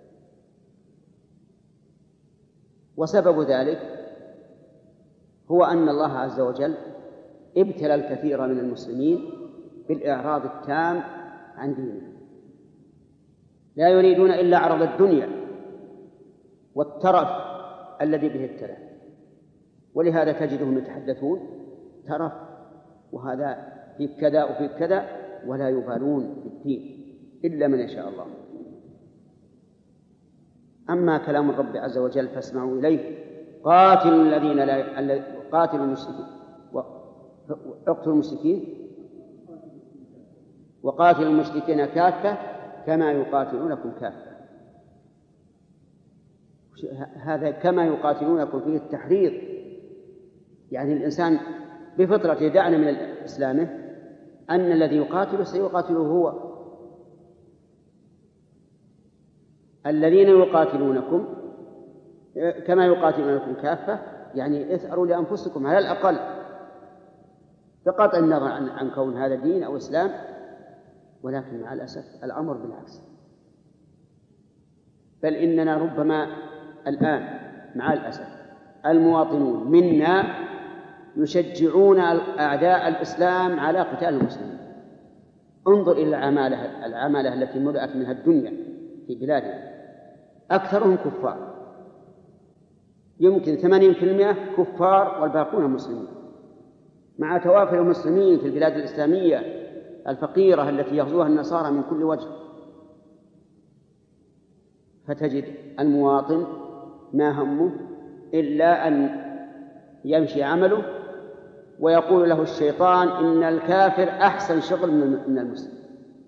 وسبب ذلك هو أن الله عز وجل ابتلى الكثير من المسلمين بالإعراض التام عن دينه، لا يريدون إلا عرض الدنيا والترف الذي به ابتلى، ولهذا تجدهم يتحدثون ترف وهذا في كذا وفي كذا، ولا يبالون بالدين إلا من يشاء الله. أما كلام الرب عز وجل فاسمعوا إليه، قاتلوا الذين لا قاتلوا المشركين واقتلوا المشركين وقاتلوا المشركين كافة كما يقاتلونكم كافة. هذا كما يقاتلونكم فيه التحريض، يعني الإنسان بفطرة يدعنا من إسلامه أن الذي يقاتل سيقاتله هو. الذين يقاتلونكم كما يقاتلونكم كافة، يعني اثأروا لأنفسكم على الأقل بقطع النظر عن, عن كون هذا دين أو إسلام. ولكن مع الأسف الأمر بالعكس، بل إننا ربما الآن مع الأسف المواطنون منا يشجعون أعداء الإسلام على قتال المسلمين. انظر إلى العمالة, العمالة التي ملأت منها الدنيا في بلادنا، أكثرهم كفار، يمكن ثمانين في المئة كفار والباقون مسلمين، مع توافر المسلمين في البلاد الإسلامية الفقيرة التي يغزوها النصارى من كل وجه. فتجد المواطن ما همه إلا أن يمشي عمله، ويقول له الشيطان إن الكافر أحسن شغل من المسلم.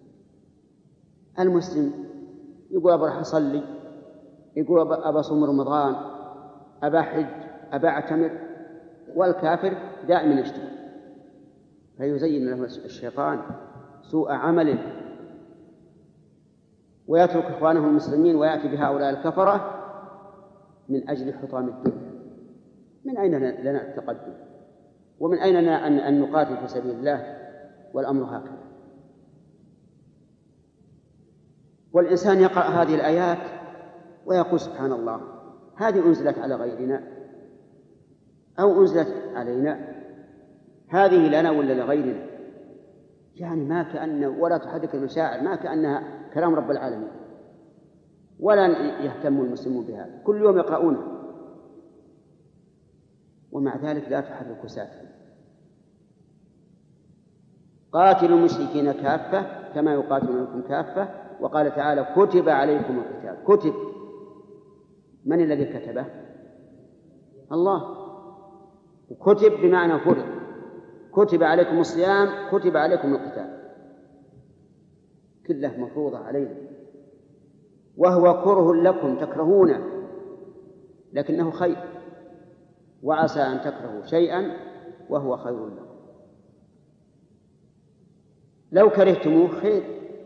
المسلم يقول أبا راح أصلي، يقول أبا صوم رمضان، أبا حج، أبا أعتمر، والكافر دائما يشتغل. فيزين له الشيطان سوء عمله ويترك إخوانه المسلمين ويأتي بهؤلاء الكفرة من أجل حطام الدنيا. من أين لنا التقدم؟ ومن أين لنا أن نقاتل في سبيل الله والأمر هكذا؟ والإنسان يقرأ هذه الآيات ويقول سبحان الله، هذه أنزلت على غيرنا أو أنزلت علينا؟ هذه لنا ولا لغيرنا؟ يعني ما كأن ولا تحرك المشاعر، ما كأنها كلام رب العالمين، ولا يهتم المسلمون بها، كل يوم يقرؤونه، ومع ذلك لا تحرك ساكنا. قاتلوا المشركين كافة كما يقاتلونكم كافة، وقال تعالى كتب عليكم القتال. كتب، من الذي كتبه؟ الله. وكتب بمعنى فرض، كتب عليكم الصيام، كتب عليكم القتال، كله مفروضة علينا، وهو كره لكم تكرهونه لكنه خير، وعسى أن تكرهوا شيئا وهو خير لكم. لو كرهتموه خير.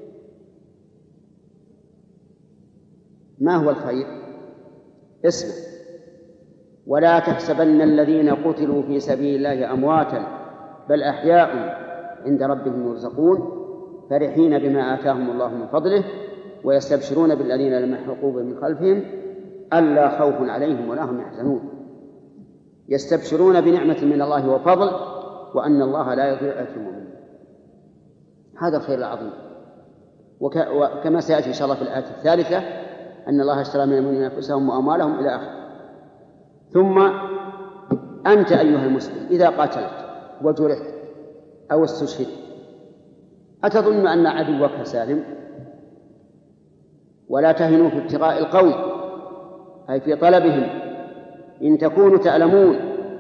ما هو الخير؟ اسمع: ولا تحسبن الذين قتلوا في سبيل الله أمواتا بل أحياء عند ربهم يرزقون فرحين بما آتاهم الله من فضله ويستبشرون بالذين لم يلحقوا بهم من خلفهم ألا خوف عليهم ولا هم يحزنون. يستبشرون بنعمة من الله وفضل وأن الله لا يضيع أجر المؤمنين. هذا الخير العظيم. وك... وكما سيأتي إن شاء الله في الآية الثالثة أن الله اشترى من المؤمنين أنفسهم وأموالهم إلى آخره. ثم أنت أيها المسلم إذا قاتلت وجرحت أو استشهدت أتظن أن عدوك سالم؟ ولا تهنوا في ابتغاء القوم، أي في طلبهم، إن تكونوا تعلمون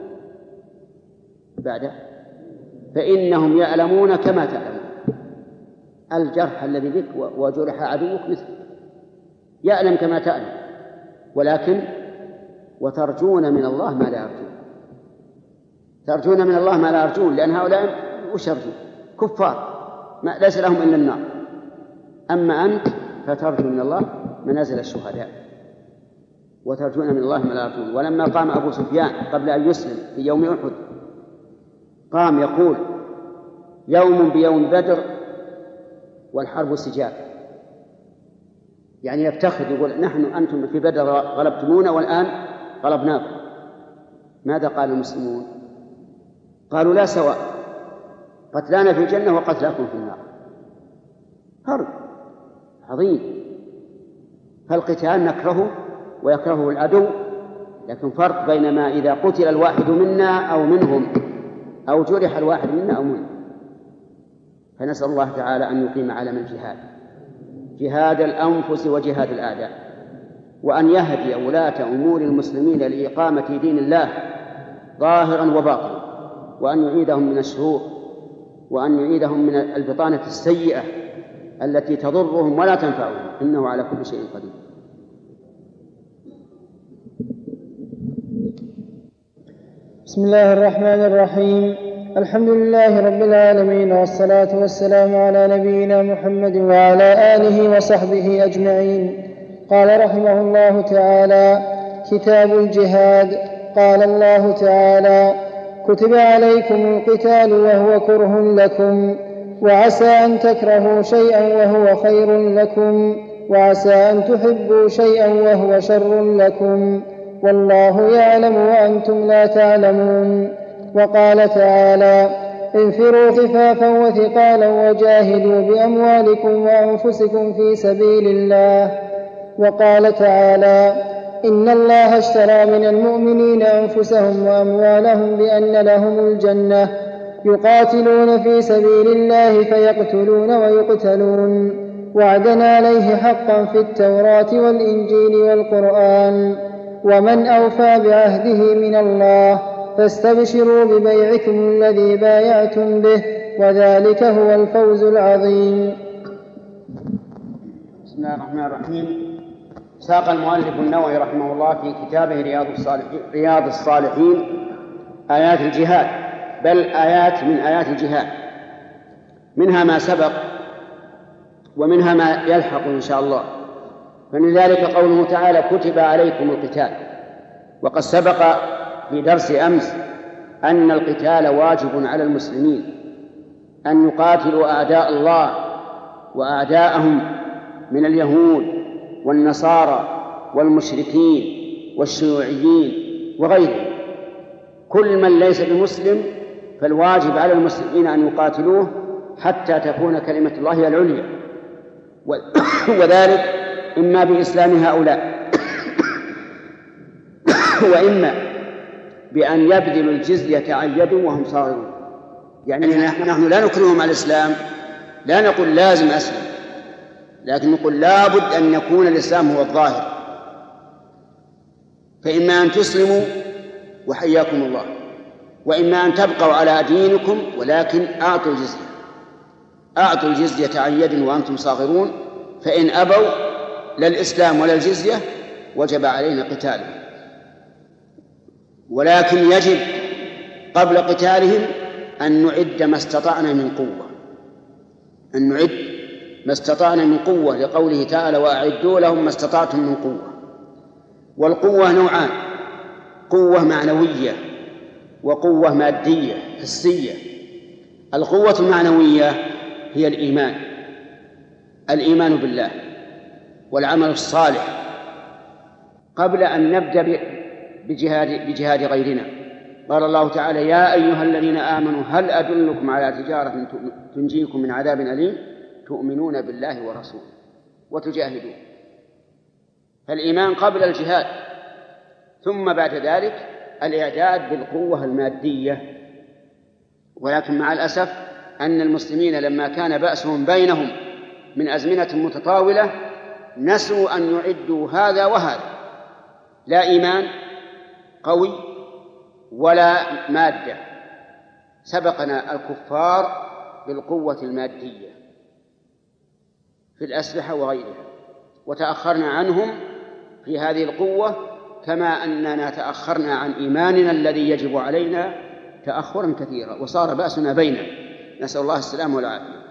بعد فإنهم يعلمون كما تعلمون. الجرح الذي بك وجرح عدوك مثل يعلم كما تعلم، ولكن وترجون من الله ما لا يرجون. ترجون من الله ما لا يرجون لأن هؤلاء وش يرجون؟ كفار ما ليس لهم إلا النار. أما أنت فترجو من الله منازل الشهداء وترجون من الله ما لا يرجون. ولما قام أبو سفيان قبل أن يسلم في يوم أحد قام يقول يوم بيوم بدر والحرب سجال، يعني يفتخر يقول نحن أنتم في بدر غلبتمونا والآن غلبناكم. ماذا قال المسلمون؟ قالوا لا سواء، قتلانا في الجنة وقتلاكم في النار. فرق عظيم. فالقتال نكرهه ويكرهه العدو، لكن فرق بينما إذا قتل الواحد منا أو منهم أو جرح الواحد منا أو منهم. فنسأل الله تعالى أن يقيم علم الجهاد، جهاد الأنفس وجهاد الأعداء، وأن يهدي ولاة أمور المسلمين لإقامة دين الله ظاهرا وباطنا، وأن يعيدهم من الشرور، وأن يعيدهم من البطانة السيئة التي تضرهم ولا تنفعهم، إنه على كل شيء قدير. بسم الله الرحمن الرحيم. الحمد لله رب العالمين، والصلاة والسلام على نبينا محمد وعلى آله وصحبه أجمعين. قال رحمه الله تعالى: كتاب الجهاد. قال الله تعالى: كتب عليكم القتال وهو كره لكم، وعسى أن تكرهوا شيئا وهو خير لكم، وعسى أن تحبوا شيئا وهو شر لكم، والله يعلم وأنتم لا تعلمون. وقال تعالى: انفروا خفافا وثقالا وجاهدوا بأموالكم وأنفسكم في سبيل الله. وقال تعالى: إن الله اشترى من المؤمنين أنفسهم وأموالهم بأن لهم الجنة يقاتلون في سبيل الله فيقتلون ويقتلون، وعدا عليه حقا في التوراة والإنجيل والقرآن، ومن أوفى بعهده من الله، فاستبشروا ببيعكم الذي بايعتم به، وذلك هو الفوز العظيم. بسم الله الرحمن الرحيم. ساق المؤلف النووي رحمه الله في كتابه رياض الصالحين, رياض الصالحين آيات الجهاد، بل آيات من آيات الجهاد، منها ما سبق ومنها ما يلحق إن شاء الله. فمن ذلك قوله تعالى كتب عليكم القتال، وقد سبق في درس أمس أن القتال واجب على المسلمين، أن يقاتلوا أعداء الله وأعداءهم من اليهود والنصارى والمشركين والشيوعيين وغيرهم. كل من ليس بمسلم فالواجب على المسلمين أن يقاتلوه حتى تكون كلمة الله هي العليا، وذلك إما بإسلام هؤلاء وإما بأن يبذلوا الجزية عن يد وهم صاغرون. يعني نحن لا نكرههم على الإسلام، لا نقول لازم أسلم، لكن نقول لابد أن يكون الإسلام هو الظاهر، فإما أن تسلموا وحياكم الله، وإما أن تبقوا على دينكم ولكن أعطوا الجزية، أعطوا الجزية عن يد وأنتم صاغرون، فإن أبوا لا الإسلام ولا الجزية وجب علينا قتالهم. ولكن يجب قبل قتالهم أن نعد ما استطعنا من قوة، أن نعد ما استطعنا من قوة، لقوله تعالى وأعدوا لهم ما استطعتم من قوة. والقوة نوعان: قوة معنوية وقوة مادية حسية. القوة المعنوية هي الإيمان، الإيمان بالله والعمل الصالح قبل أن نبدأ بجهاد, بجهاد غيرنا. قال الله تعالى يا أيها الذين آمنوا هل أدلكم على تجارة تنجيكم من عذاب أليم تؤمنون بالله ورسوله وتجاهدون. فالإيمان قبل الجهاد، ثم بعد ذلك الإعداد بالقوة المادية. ولكن مع الأسف أن المسلمين لما كان بأسهم بينهم من أزمنة متطاولة نسوا أن يعدوا هذا وهذا، لا إيمان قوي ولا مادة. سبقنا الكفار بالقوة المادية في الأسلحة وغيرها، وتأخرنا عنهم في هذه القوة، كما أننا تأخرنا عن إيماننا الذي يجب علينا تأخرا كثيرا، وصار بأسنا بيننا، نسأل الله السلامة والعافية.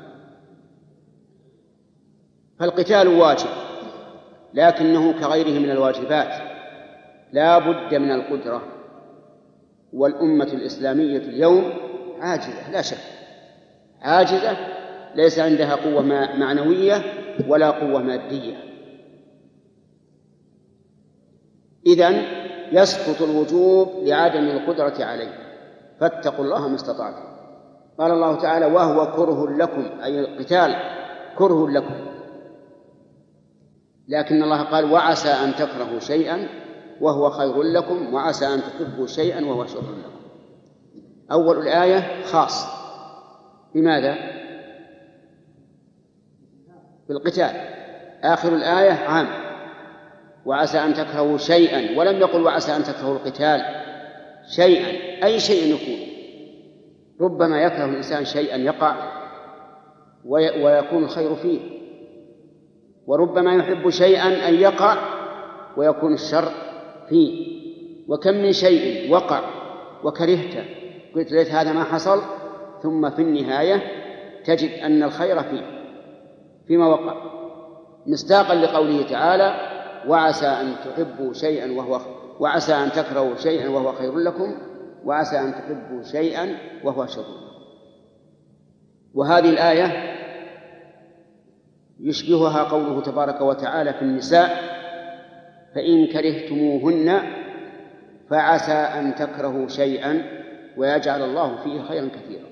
فالقتال واجب، لكنه كغيره من الواجبات لا بد من القدرة، والأمة الإسلامية اليوم عاجزة لا شك، عاجزة، ليس عندها قوة معنوية ولا قوة مادية. إذن يسقط الوجوب لعدم القدرة عليه، فاتقوا الله ما استطعتم. قال الله تعالى وهو كره لكم، أي القتال كره لكم، لكن الله قال وعسى أن تكرهوا شيئا وهو خير لكم وعسى أن تحبوا شيئا وهو شر لكم. أول الآية خاص، بماذا؟ بالقتال. آخر الآية عام، وعسى أن تكرهوا شيئا، ولم يقل وعسى أن تكرهوا القتال، شيئا أي شيء يكون. ربما يكره الإنسان شيئا يقع ويكون الخير فيه، وربما يحب شيئا أن يقع ويكون الشر فيه. وكم من شيء وقع وكرهته قلت ليت هذا ما حصل، ثم في النهاية تجد أن الخير فيه فيما وقع، مصداقا لقوله تعالى وعسى أن تحبوا شيئا وهو وعسى أن تكرهوا شيئا وهو خير لكم وعسى أن تحبوا شيئا وهو شر لكم. وهذه الآية يشبهها قوله تبارك وتعالى في النساء فإن كرهتموهن فعسى أن تكرهوا شيئا ويجعل الله فيه خيرا كثيرا.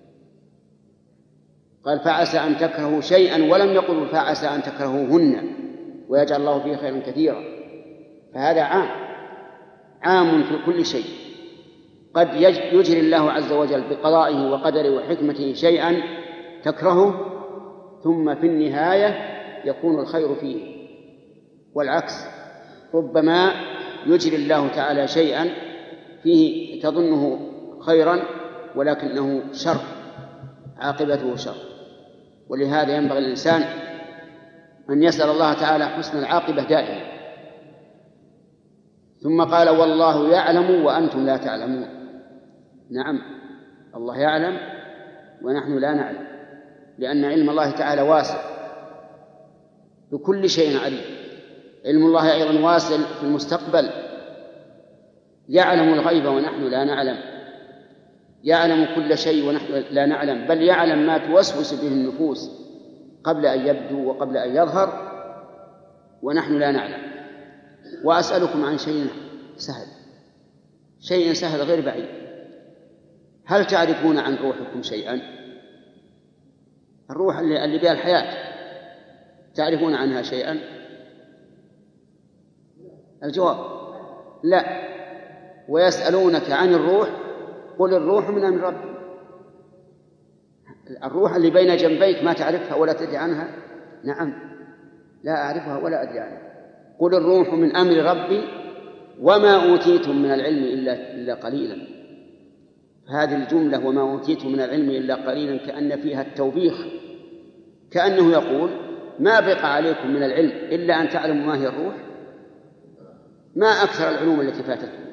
قال فعسى أن تكرهوا شيئا ولم يقل فعسى أن تكرهوهن ويجعل الله فيه خيرا كثيرا. فهذا عام، عام في كل شيء. قد يجري الله عز وجل بقضائه وقدره وحكمته شيئا تكرهه ثم في النهاية يكون الخير فيه، والعكس، ربما يجري الله تعالى شيئا فيه تظنه خيرا ولكنه شر، عاقبته شر. ولهذا ينبغي الإنسان أن يسأل الله تعالى حسن العاقبة دائما. ثم قال والله يعلم وأنتم لا تعلمون. نعم، الله يعلم ونحن لا نعلم. لأن علم الله تعالى واسع بكل شيء عليم. علم الله أيضا واسع في المستقبل، يعلم الغيب ونحن لا نعلم، يعلم كل شيء ونحن لا نعلم، بل يعلم ما توسوس به النفوس قبل أن يبدو وقبل أن يظهر ونحن لا نعلم. وأسألكم عن شيء سهل، شيء سهل غير بعيد. هل تعرفون عن روحكم شيئا؟ الروح اللي بها الحياة، تعرفون عنها شيئا؟ الجواب لا. ويسألونك عن الروح قل الروح من أمر ربي. الروح اللي بين جنبيك ما تعرفها ولا تدري عنها؟ نعم، لا أعرفها ولا أدري عنها. قل الروح من أمر ربي وما أوتيتم من العلم إلا, إلا قليلا. هذه الجملة وما أوتيتم من العلم إلا قليلا كأن فيها التوبيخ، كأنه يقول ما بقى عليكم من العلم إلا أن تعلموا ما هي الروح. ما أكثر العلوم التي فاتتكم.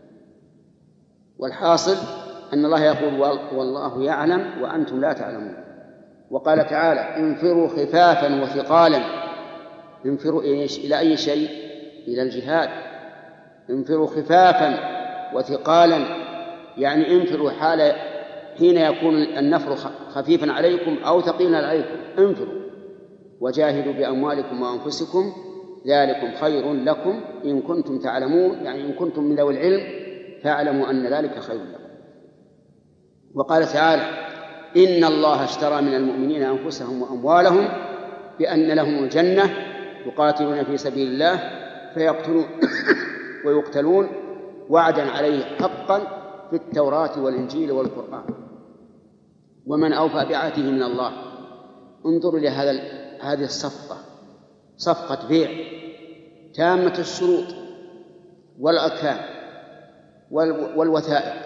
والحاصل أن الله يقول والله يعلم وأنتم لا تعلمون. وقال تعالى انفروا خفافا وثقالا. انفروا إيش؟ إلى أي شيء؟ إلى الجهاد. انفروا خفافا وثقالا، يعني انفروا حال حين يكون النفر خفيفا عليكم أو ثقيلا عليكم، انفروا وجاهدوا بأموالكم وأنفسكم ذلكم خير لكم إن كنتم تعلمون، يعني إن كنتم من ذوي العلم فاعلموا أن ذلك خير لكم. وقال تعالى إن الله اشترى من المؤمنين أنفسهم وأموالهم بأن لهم الجنة يقاتلون في سبيل الله فيقتلون ويقتلون وعدا عليه حقا في التوراة والإنجيل والقرآن ومن أوفى بعهده من الله. انظروا لهذا هذه الصفقة، صفقة بيع تامة الشروط والأركان والوثائق.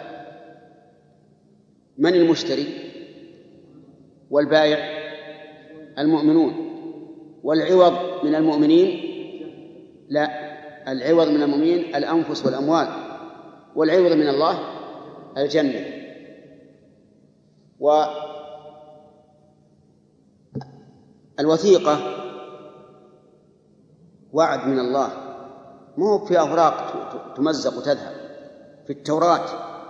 من المشتري؟ والبائع المؤمنون. والعوض من المؤمنين؟ لا، العوض من المؤمنين الأنفس والأموال، والعوض من الله الجنة. والوثيقة وعد من الله، مو في أوراق تمزق وتذهب. في التوراة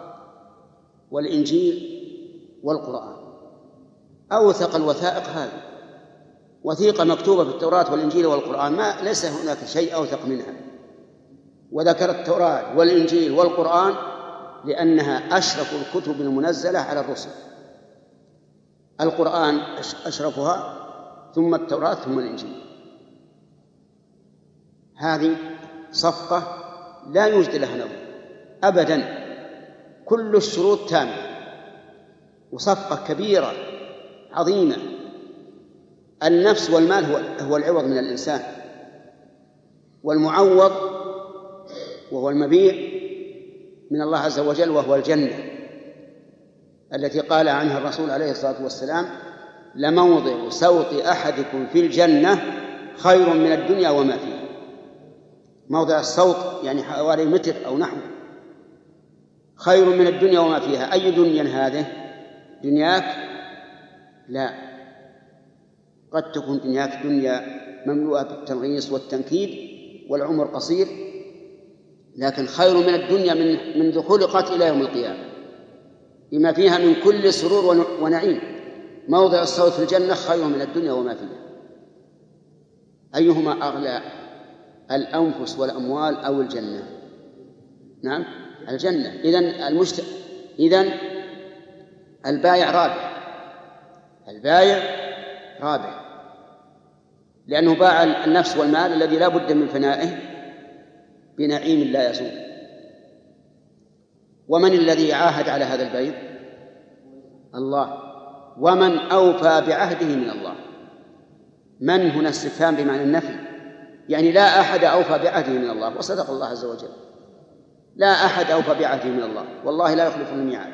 والإنجيل والقرآن أوثق الوثائق هذه، وثيقة مكتوبة في التوراة والإنجيل والقرآن، ما ليس هناك شيء أوثق منها. وذكر التوراة والإنجيل والقرآن لأنها أشرف الكتب المنزلة على الرسل. القرآن أشرفها، ثم التوراة، ثم الإنجيل. هذه صفقة لا يوجد لها نظير أبدا، كل الشروط تامة، وصفقة كبيرة عظيمة. النفس والمال هو, هو العوض من الإنسان، والمعوض وهو المبيع من الله عز وجل وهو الجنة التي قال عنها الرسول عليه الصلاة والسلام لموضع سوط أحدكم في الجنة خير من الدنيا وما فيها. موضع السوط يعني حوالي متر أو نحو، خير من الدنيا وما فيها. أي دنيا هذه؟ دنياك؟ لا، قد تكون دنياك دنيا مملوءة بالتنغيص والتنكيد والعمر قصير، لكن خير من الدنيا من منذ خلقت إلى يوم القيامة بما فيها من كل سرور ونعيم. موضع الصوت في الجنة خير من الدنيا وما فيها. أيهما أغلى، الأنفس والأموال أو الجنة؟ نعم الجنة. إذن المشت... إذن البائع رابح، البائع رابح لأنه باع النفس والمال الذي لا بد من فنائه بنعيم لا يزول. ومن الذي عاهد على هذا البيع؟ الله. ومن أوفى بعهده من الله. من هنا استفهام بمعنى النفي، يعني لا أحد أوفى بعهده من الله، وصدق الله عز وجل، لا أحد أوفى بعهده من الله، والله لا يخلف الميعاد.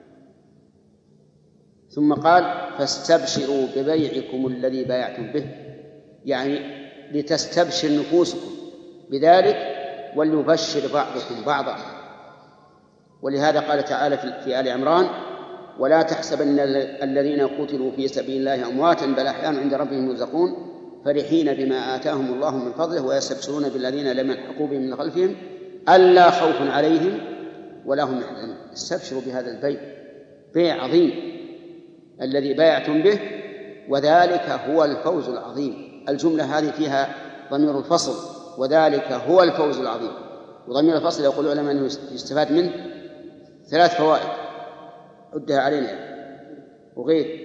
ثم قال فاستبشروا ببيعكم الذي بايعتم به، يعني لتستبشر نفوسكم بذلك وليبشر بعضكم بعضا. ولهذا قال تعالى في آل عمران ولا تحسبن الذين قتلوا في سبيل الله أمواتا بل أحياء عند ربهم يرزقون فرحين بما آتاهم الله من فضله ويستبشرون بالذين لم يلحقوا بهم من خلفهم ألا خوف عليهم ولا هم يحزنون. استبشروا بهذا البيع، بيع عظيم الذي بايعتم به، وذلك هو الفوز العظيم. الجملة هذه فيها ضمير الفصل، وذلك هو الفوز العظيم. وضمير الفصل يقول العلماء أنه يستفاد منه ثلاث فوائد عدها علينا وغير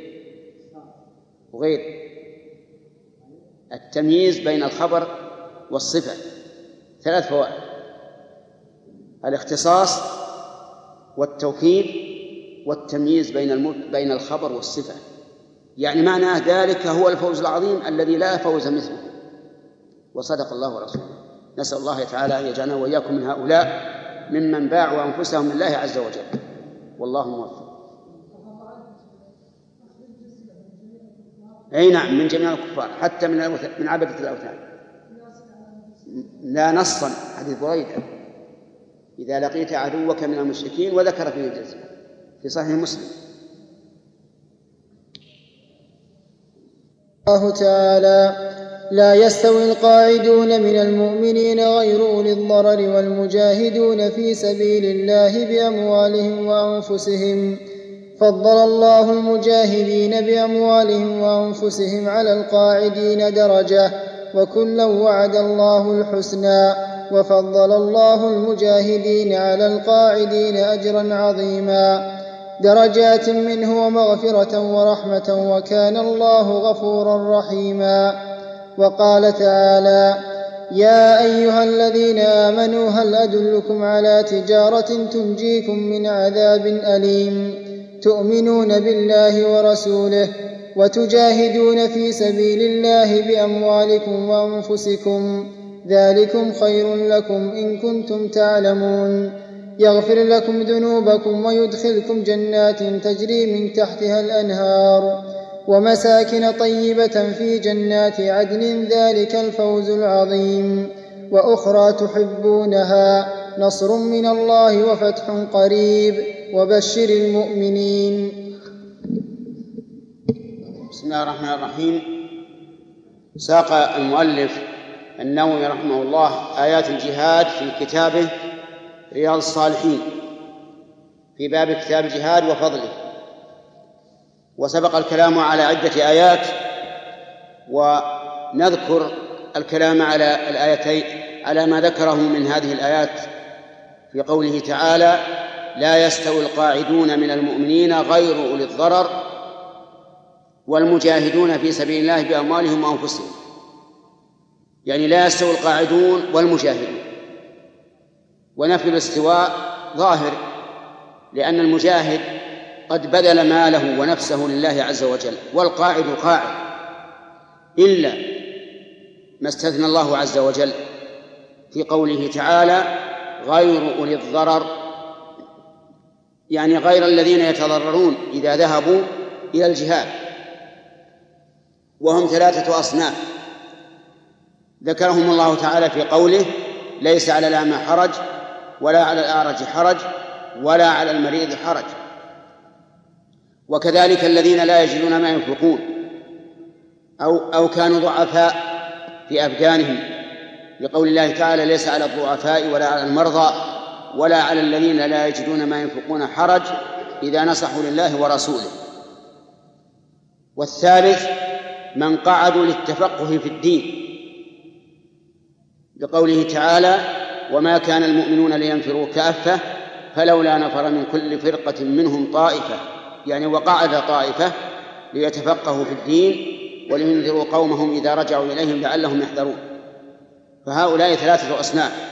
وغير التمييز بين الخبر والصفة، ثلاث فوائد: الاختصاص والتوكيد والتمييز بين بين الخبر والصفة. يعني معنى ذلك هو الفوز العظيم الذي لا فوز مثله. وصدق الله ورسوله. نسأل الله تعالى أن يجعلنا وإياكم من هؤلاء ممن باعوا أنفسهم لله عز وجل، والله موفق. أي نعم، من جميع الكفار حتى من من عبدة الأوثان. لا نصا حديث بريدة إذا لقيت عدوك من المشركين، وذكر فيه الجزم في صحيح مسلم. الله تعالى: لا يستوي القاعدون من المؤمنين غير أولي الضرر والمجاهدون في سبيل الله بأموالهم وأنفسهم. فضل الله المجاهدين بأموالهم وأنفسهم على القاعدين درجة، وكلا وعد الله الحسنى، وفضل الله المجاهدين على القاعدين أجرا عظيما، درجات منه ومغفرة ورحمة، وكان الله غفورا رحيما. وقال تعالى: يا أيها الذين آمنوا هل أدلكم على تجارة تنجيكم من عذاب أليم تؤمنون بالله ورسوله وتجاهدون في سبيل الله بأموالكم وأنفسكم، ذلكم خير لكم إن كنتم تعلمون، يغفر لكم ذنوبكم ويدخلكم جنات تجري من تحتها الأنهار ومساكن طيبة في جنات عدن، ذلك الفوز العظيم. وأخرى تحبونها، نصر من الله وفتح قريب، وبشر المؤمنين. بسم الله الرحمن الرحيم. ساق المؤلف النووي رحمه الله آيات الجهاد في كتابه رياض الصالحين في باب كتاب الجهاد وفضله، وسبق الكلام على عدة آيات، ونذكر الكلام على الآيتين على ما ذكره من هذه الآيات في قوله تعالى: لا يستوي القاعدون من المؤمنين غير أولي الضرر والمجاهدون في سبيل الله بأموالهم وأنفسهم. يعني لا يستوي القاعدون والمجاهدون، ونفي الاستواء ظاهر، لأن المجاهد قد بذل ماله ونفسه لله عز وجل، والقاعد قاعد، إلا ما استثنى الله عز وجل في قوله تعالى: غير أولي الضرر، يعني غير الذين يتضررون إذا ذهبوا إلى الجهاد، وهم ثلاثة أصناف ذكرهم الله تعالى في قوله: ليس على الأعمى حرج ولا على الأعرج حرج ولا على المريض حرج. وكذلك الذين لا يجدون ما ينفقون أو, أو كانوا ضعفاء في أبدانهم، لقول الله تعالى: ليس على الضعفاء ولا على المرضى ولا على الذين لا يجدون ما ينفقون حرج إذا نصحوا لله ورسوله. والثالث من قعدوا للتفقه في الدين، لقوله تعالى: وما كان المؤمنون لينفروا كافة فلولا نفر من كل فرقة منهم طائفة، يعني وقعد طائفة ليتفقهوا في الدين ولينذروا قومهم إذا رجعوا إليهم لعلهم يحذرون. فهؤلاء ثلاثة أصناف: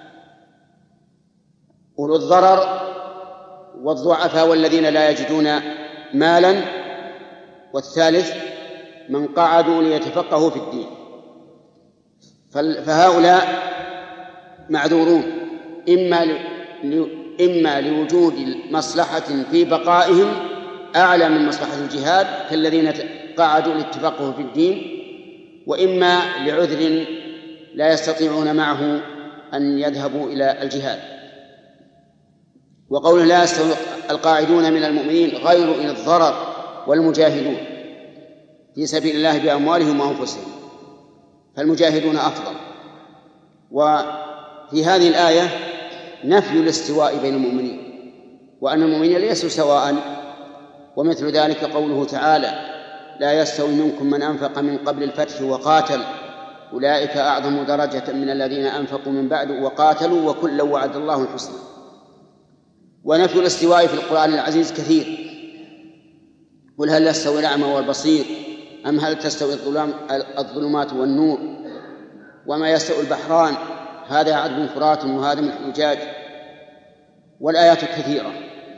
أولو الضرر والضعفاء والذين لا يجدون مالا، والثالث من قعدوا ليتفقهوا في الدين. فهؤلاء معذورون إما إما لوجود مصلحة في بقائهم أعلى من مصلحة الجهاد كالذين قعدوا للتفقه في الدين، وإما لعذر لا يستطيعون معه أن يذهبوا إلى الجهاد. وقوله لا يستوي القاعدون من المؤمنين غير أولي الضرر والمجاهدون في سبيل الله بأموالهم وأنفسهم، فالمجاهدون أفضل. وفي هذه الآية نفي الاستواء بين المؤمنين، وأن المؤمنين ليسوا سواء. ومثل ذلك قوله تعالى: لا يستوي منكم من أنفق من قبل الفتح وقاتل أولئك أعظم درجة من الذين أنفقوا من بعد وقاتلوا وكلا وعد الله الحسنى. ونفي الاستواء في القرآن العزيز كثير: قل هل يستوي الأعمى والبصير أم هل تستوي الظلمات والنور وما يستوي البحران هذا عذب فرات وهذا ملح أجاج. والآيات كثيرة.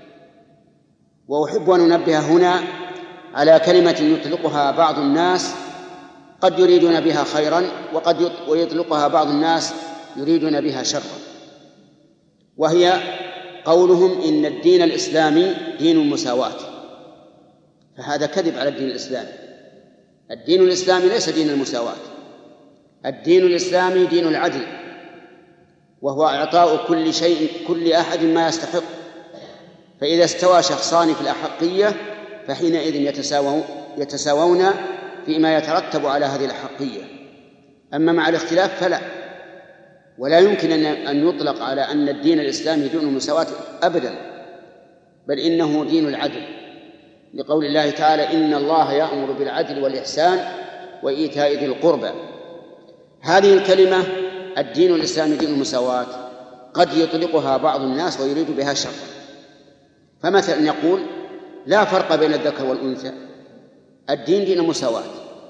وأحب أن ننبه هنا على كلمة يطلقها بعض الناس قد يريدون بها خيرا وقد يطلقها بعض الناس يريدون بها شرا، وهي قولهم إن الدين الإسلامي دين المساواة. فهذا كذب على الدين الإسلامي. الدين الإسلامي ليس دين المساواة، الدين الإسلامي دين العدل، وهو إعطاء كل شيء كل أحد ما يستحق. فإذا استوى شخصان في الأحقية فحينئذ يتساوون يتساوون فيما يترتب على هذه الأحقية. أما مع الاختلاف فلا، ولا يمكن أن يطلق على أن الدين الإسلامي دين المساواة أبدا، بل إنه دين العدل، لقول الله تعالى: إن الله يأمر بالعدل والإحسان وإيتاء ذي القربى. هذه الكلمة الدين الإسلامي دين المساواة قد يطلقها بعض الناس ويريد بها شر. فمثلا يقول: لا فرق بين الذكر والأنثى، الدين دين المساواة.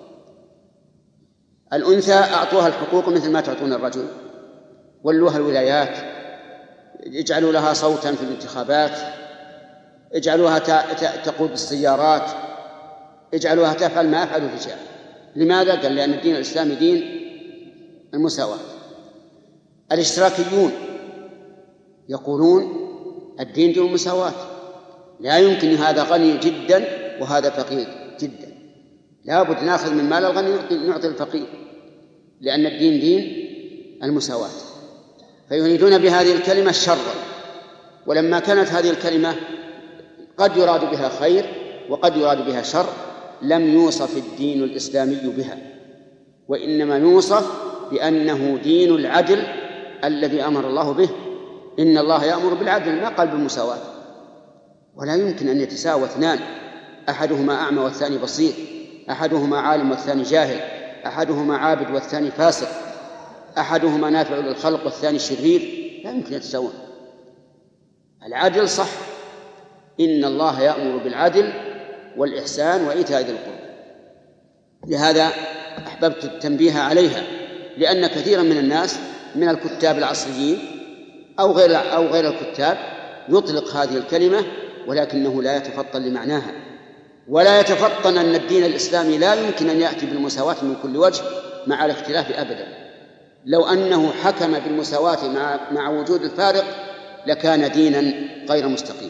الأنثى أعطوها الحقوق مثل ما تعطون الرجل، ولوها الولايات، اجعلوا لها صوتا في الانتخابات، اجعلوها تقود السيارات، اجعلوها تفعل ما يفعل الرجال. لماذا؟ قال: لأن الدين الإسلامي دين المساواة. الاشتراكيون يقولون الدين دين المساواة، لا يمكن هذا غني جدا وهذا فقير جدا، لا بد ناخذ من مال الغني نعطي الفقير، لأن الدين دين المساواة. فيريدون بهذه الكلمة شرا، ولما كانت هذه الكلمة قد يراد بها خير وقد يراد بها شر لم يوصف الدين الإسلامي بها، وإنما يوصف بأنه دين العدل الذي أمر الله به. إن الله يأمر بالعدل، ما قال بالمساواة. ولا يمكن أن يتساوى اثنان، أحدهما أعمى والثاني بصير، أحدهما عالم والثاني جاهل، أحدهما عابد والثاني فاسق، أحدهما نافع للخلق والثاني شرير، لا يمكن يتساوون. العدل صح، إن الله يأمر بالعدل والإحسان وإيتاء ذي القربى. لهذا أحببت التنبيه عليها، لأن كثيرا من الناس من الكتاب العصريين أو غير أو غير الكتاب يطلق هذه الكلمة ولكنه لا يتفطن لمعناها، ولا يتفطن أن الدين الإسلامي لا يمكن أن يأتي بالمساواة من كل وجه مع الاختلاف أبدا. لو أنه حكم بالمساواة مع مع وجود الفارق لكان دينا غير مستقيم،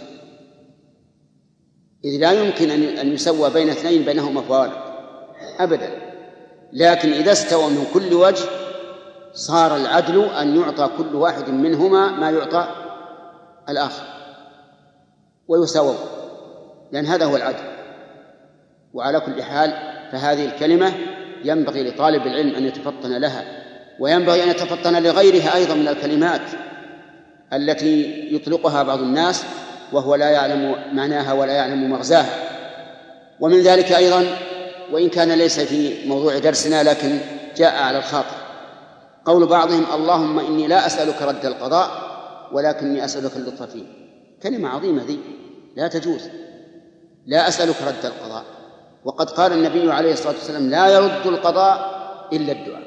إذ لا يمكن أن يسوى بين اثنين بينهما فوارق أبدا. لكن إذا استوى من كل وجه صار العدل أن يعطى كل واحد منهما ما يعطى الآخر ويساووا، لأن هذا هو العدل. وعلى كل حال فهذه الكلمة ينبغي لطالب العلم أن يتفطن لها، وينبغي أن يتفطن لغيرها أيضا من الكلمات التي يطلقها بعض الناس وهو لا يعلم معناها ولا يعلم مغزاها. ومن ذلك أيضا، وإن كان ليس في موضوع درسنا لكن جاء على الخاطر، قول بعضهم: اللهم إني لا أسألك رد القضاء ولكني أسألك اللطف فيه. كلمة عظيمة ذي لا تجوز، لا أسألك رد القضاء، وقد قال النبي عليه الصلاة والسلام: لا يرد القضاء إلا الدعاء.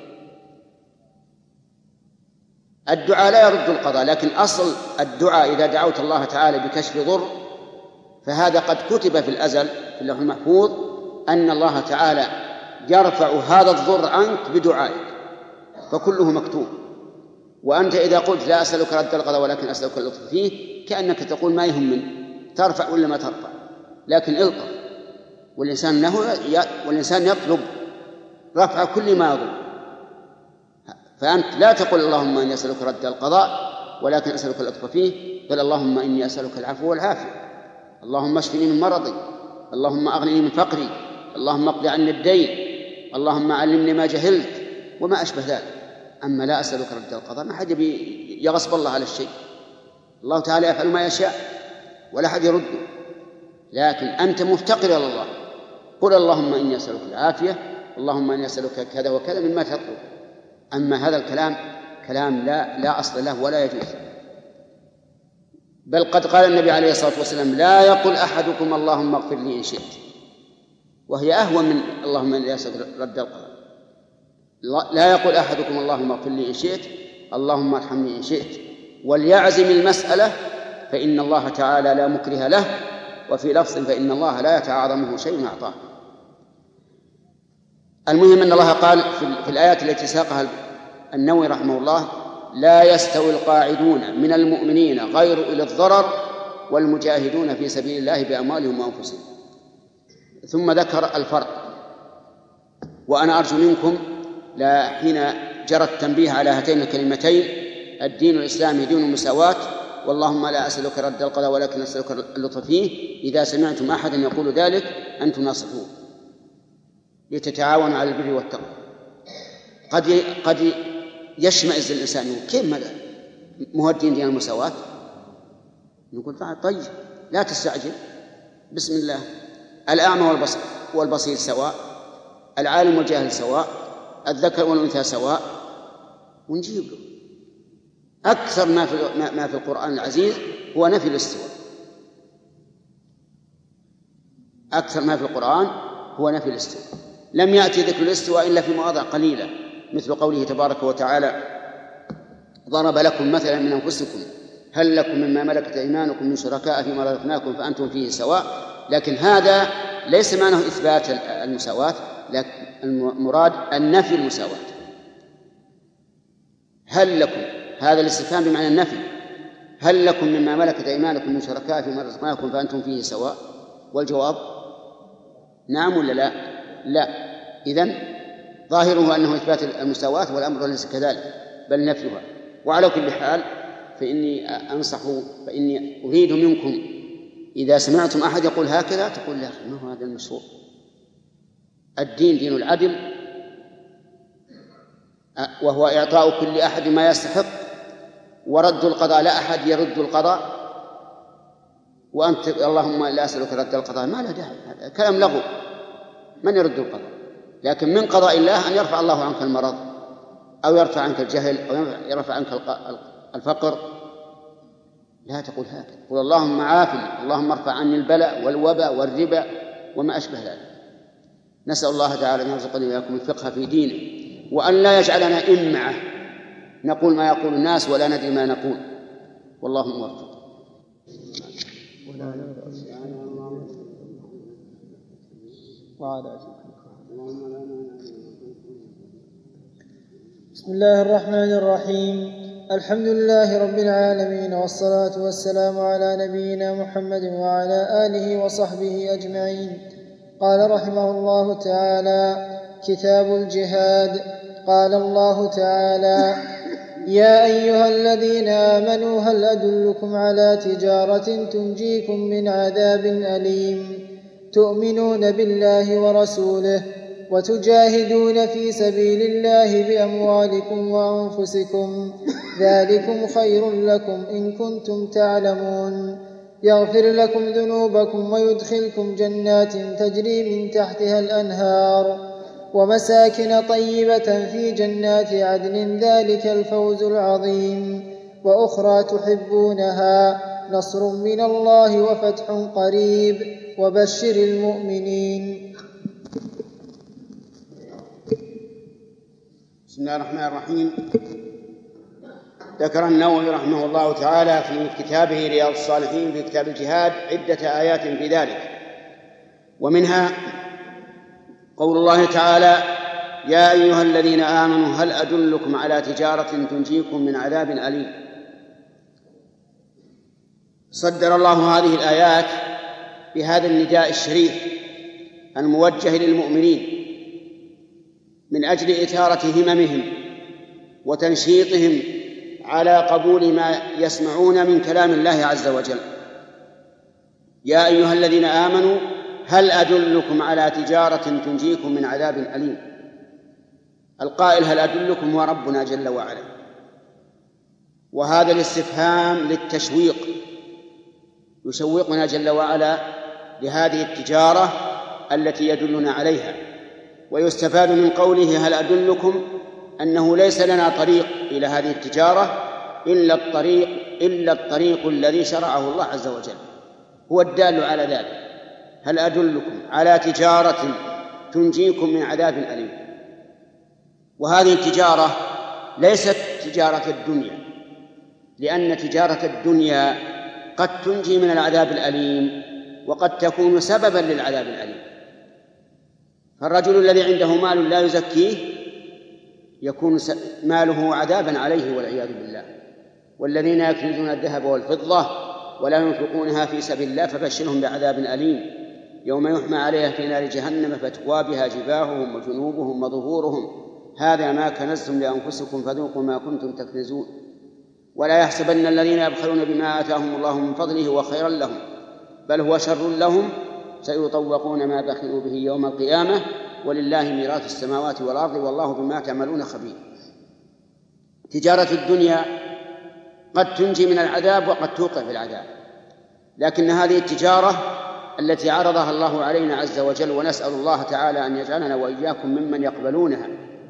الدعاء لا يرد القضاء، لكن أصل الدعاء إذا دعوت الله تعالى بكشف ضر فهذا قد كتب في الأزل في اللوح المحفوظ أن الله تعالى يرفع هذا الضر عنك بدعائك، فكله مكتوب. وأنت إذا قلت لا أسألك رد القضاء ولكن أسألك اللطف فيه كأنك تقول ما يهمني ترفع ولا ما ترفع، لكن الطف. والإنسان له والإنسان يطلب رفع كل ما يضر، فأنت لا تقول اللهم إني أسألك رد القضاء ولكن أسألك اللطف فيه، بل اللهم إني أسألك العفو والعافية. اللهم اشفني من مرضي، اللهم أغنني من فقري، اللهم اقض عني الدين، اللهم علمني ما جهلت، وما أشبه ذلك. أما لا أسألك رد القضاء، ما حد يغصب الله على الشيء، الله تعالى يفعل ما يشاء ولا حد يرده، لكن أنت مفتقر إلى الله. قل اللهم إني أسألك العافية، اللهم إني أسألك كذا وكذا مما تطلب. أما هذا الكلام كلام لا, لا أصل له ولا يجوز. بل قد قال النبي عليه الصلاة والسلام: لا يقل أحدكم اللهم اغفر لي إن شئت، وهي أهون من اللهم إني أسألك رد القضاء. لا يقول أحدكم اللهم اغفر لي إن شئت، اللهم ارحمني إن شئت، وليعزم المسألة، فإن الله تعالى لا مكره له. وفي لفظ: فإن الله لا يتعاظمه شيء أعطاه. المهم أن الله قال في الآيات التي ساقها النووي رحمه الله: لا يستوي القاعدون من المؤمنين غير أولي الضرر والمجاهدون في سبيل الله بأموالهم وأنفسهم. ثم ذكر الفرق. وأنا أرجو منكم لا حين جرى التنبيه على هاتين الكلمتين: الدين الإسلامي دين المساواة، واللهم لا أسألك رد القضاء ولكن أسألك اللطف فيه، إذا سمعتم أحدا يقول ذلك أن تناصحوه لتتعاونوا على البر والتقوى. قد قد يشمئز الإنسان يقول: كيف ماذا مهدين دين المساواة؟ نقول: طيب لا تستعجل، بسم الله. الأعمى والبصير سواء، العالم والجاهل سواء، الذكر والأنثى سواء، ونجيب له. أكثر ما في ما في القرآن العزيز هو نفي الاستواء. أكثر ما في القرآن هو نفي الاستواء. لم يأتي ذكر الاستواء إلا في مواضع قليلة، مثل قوله تبارك وتعالى: ضرب لكم مثلا من أنفسكم هل لكم مما ملكت أيمانكم من شركاء فيما رزقناكم فأنتم فيه سواء. لكن هذا ليس معناه إثبات المساواة، لكن المراد النفي المساواة. هل لكم، هذا الاستفهام بمعنى النفي، هل لكم مما ملكت أيمانكم من شركاء فيما رزقناكم فأنتم فيه سواء؟ والجواب نعم ولا لا؟ لا. إذن ظاهره أنه إثبات المساواة، والأمر ليس كذلك بل نفيها. وعلى كل حال فإني أنصح، فإني أريد منكم إذا سمعتم أحد يقول هكذا تقول: لا، ما هو هذا المشروع؟ الدين دين العدل، وهو إعطاء كل أحد ما يستحق، ورد القضاء لا أحد يرد القضاء، وأنت اللهم لا أسألك رد القضاء، ما له داعي، هذا كلام لغو، من يرد القضاء؟ لكن من قضاء الله أن يرفع الله عنك المرض، أو يرفع عنك الجهل، أو يرفع عنك الفقر. لا تقول هكذا، قل اللهم عافني، اللهم ارفع عني البلاء والوباء والربا وما أشبه ذلك. نسأل الله تعالى أن يرزقنا وإياكم الفقه في دينه، وأن لا يجعلنا إمعة نقول ما يقول الناس ولا ندري ما نقول، والله موفق. بسم الله الرحمن الرحيم. الحمد لله رب العالمين، والصلاة والسلام على نبينا محمد وعلى آله وصحبه أجمعين. قال رحمه الله تعالى: كتاب الجهاد. قال الله تعالى: يا أيها الذين آمنوا هل أدلكم على تجارة تنجيكم من عذاب أليم تؤمنون بالله ورسوله وتجاهدون في سبيل الله بأموالكم وأنفسكم، ذلكم خير لكم إن كنتم تعلمون، يغفر لكم ذنوبكم ويدخلكم جنات تجري من تحتها الأنهار ومساكن طيبة في جنات عدن، ذلك الفوز العظيم. وأخرى تحبونها، نصر من الله وفتح قريب، وبشر المؤمنين. بسم الله الرحمن الرحيم. ذكر النووي رحمه الله تعالى في كتابه رياض الصالحين في كتاب الجهاد عدة آيات في ذلك، ومنها قول الله تعالى: يا أيها الذين آمنوا هل أدلكم على تجارة تنجيكم من عذاب أليم. صدر الله هذه الآيات بهذا النداء الشريف الموجه للمؤمنين من أجل إثارة هممهم وتنشيطهم على قبول ما يسمعون من كلام الله عز وجل، يا أيها الذين آمنوا هل أدلكم على تجارة تنجيكم من عذاب أليم. القائل هل أدلكم هو ربنا جل وعلا، وهذا الاستفهام للتشويق، يشوقنا جل وعلا لهذه التجارة التي يدلنا عليها. ويستفاد من قوله هل أدلكم أنه ليس لنا طريق إلى هذه التجارة إلا الطريق إلا الطريق الذي شرعه الله عز وجل، هو الدال على ذلك. هل أدلكم على تجارة تنجيكم من عذاب أليم. وهذه التجارة ليست تجارة الدنيا، لأن تجارة الدنيا قد تنجي من العذاب الأليم وقد تكون سببا للعذاب الأليم. فالرجل الذي عنده مال لا يزكيه يكون ماله عذابا عليه والعياذ بالله. والذين يكنزون الذهب والفضة ولا ينفقونها في سبيل الله فبشرهم بعذاب أليم يوم يحمى عليها في نار جهنم فتكوى بها جباههم وجنوبهم وظهورهم هذا ما كنزتم لأنفسكم فذوقوا ما كنتم تكنزون. ولا يحسبن الذين يبخلون بما آتاهم الله من فضله وخيرا لهم بل هو شر لهم سيطوقون ما بخلوا به يوم القيامة ولله ميراث السماوات والأرض والله بما تعملون خبير. تجارة الدنيا قد تنجي من العذاب وقد توقع في العذاب، لكن هذه التجارة التي عرضها الله علينا عز وجل، ونسأل الله تعالى أن يجعلنا وإياكم ممن يقبلونها،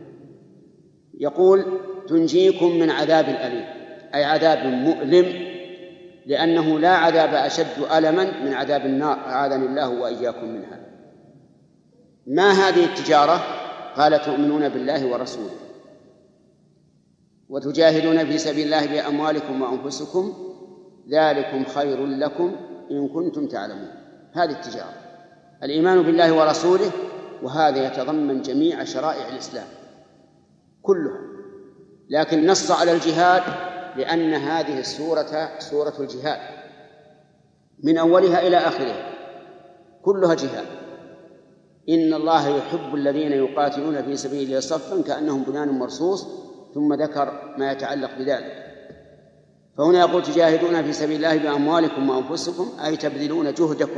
يقول تنجيكم من عذاب أليم، أي عذاب مؤلم، لأنه لا عذاب أشد ألما من عذاب النار، أعاذني الله وإياكم منها. ما هذه التجارة؟ قال تؤمنون بالله ورسوله وتجاهدون في سبيل الله بأموالكم وأنفسكم ذلكم خير لكم إن كنتم تعلمون. هذه التجارة الإيمان بالله ورسوله، وهذا يتضمن جميع شرائع الإسلام كلها، لكن نص على الجهاد لأن هذه السورة سورة الجهاد من أولها إلى آخرها كلها جهاد. إن الله يحب الذين يقاتلون في سبيله صفا كأنهم بنيان مرصوص، ثم ذكر ما يتعلق بذلك. فهنا يقول تجاهدون في سبيل الله بأموالكم وأنفسكم، أي تبذلون جهدكم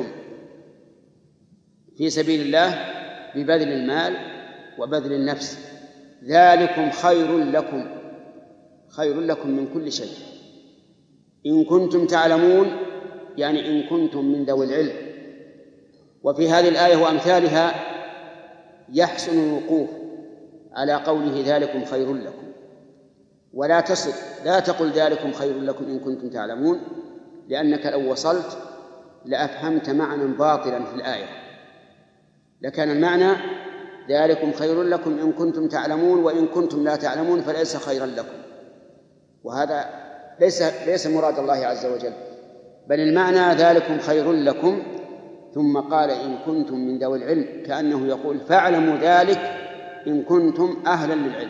في سبيل الله ببذل المال وبذل النفس، ذلكم خير لكم، خير لكم من كل شيء إن كنتم تعلمون، يعني إن كنتم من ذوي العلم. وفي هذه الآية وأمثالها يحسن الوقوف على قوله ذلكم خير لكم، ولا تصل لا تقل ذلكم خير لكم إن كنتم تعلمون، لأنك لو وصلت لأفهمت معنى باطلا في الآية، لكان المعنى ذلكم خير لكم إن كنتم تعلمون، وإن كنتم لا تعلمون فليس خيرا لكم. وهذا ليس ليس مراد الله عز وجل، بل المعنى ذلكم خير لكم، ثم قال إن كنتم من ذوي العلم، كأنه يقول فاعلموا ذلك إن كنتم أهلا للعلم.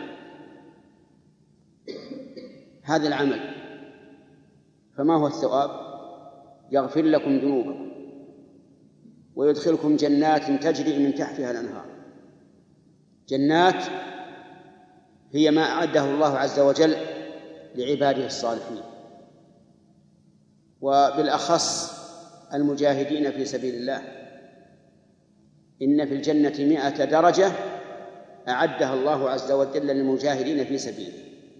هذا العمل فما هو الثواب؟ يغفر لكم ذنوبكم ويدخلكم جنات تجري من تحتها الأنهار. جنات هي ما أعده الله عز وجل لعباده الصالحين، وبالأخص المجاهدين في سبيل الله. إن في الجنة مئة درجة أعدها الله عز وجل للمجاهدين في سبيله،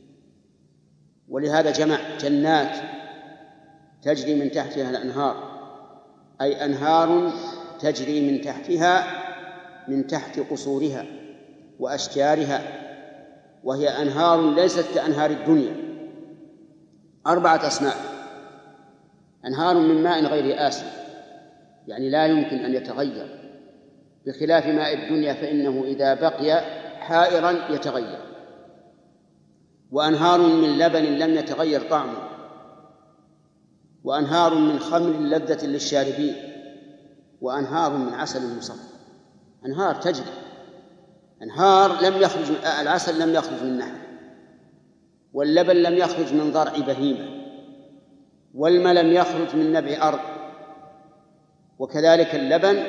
ولهذا جمع جنات تجري من تحتها الأنهار، أي أنهار تجري من تحتها من تحت قصورها وأشجارها، وهي أنهار ليست كأنهار الدنيا، أربعة أصناف: أنهار من ماء غير آسن، يعني لا يمكن أن يتغير، بخلاف ماء الدنيا فإنه إذا بقي حائرا يتغير. وأنهار من لبن لم يتغير طعمه، وأنهار من خمر لذة للشاربين، وأنهار من عسل مصفى. أنهار تجري، أنهار لم يخرج العسل لم يخرج من نحل، واللبن لم يخرج من ضرع بهيمة، والماء لم يخرج من نبع أرض، وكذلك اللبن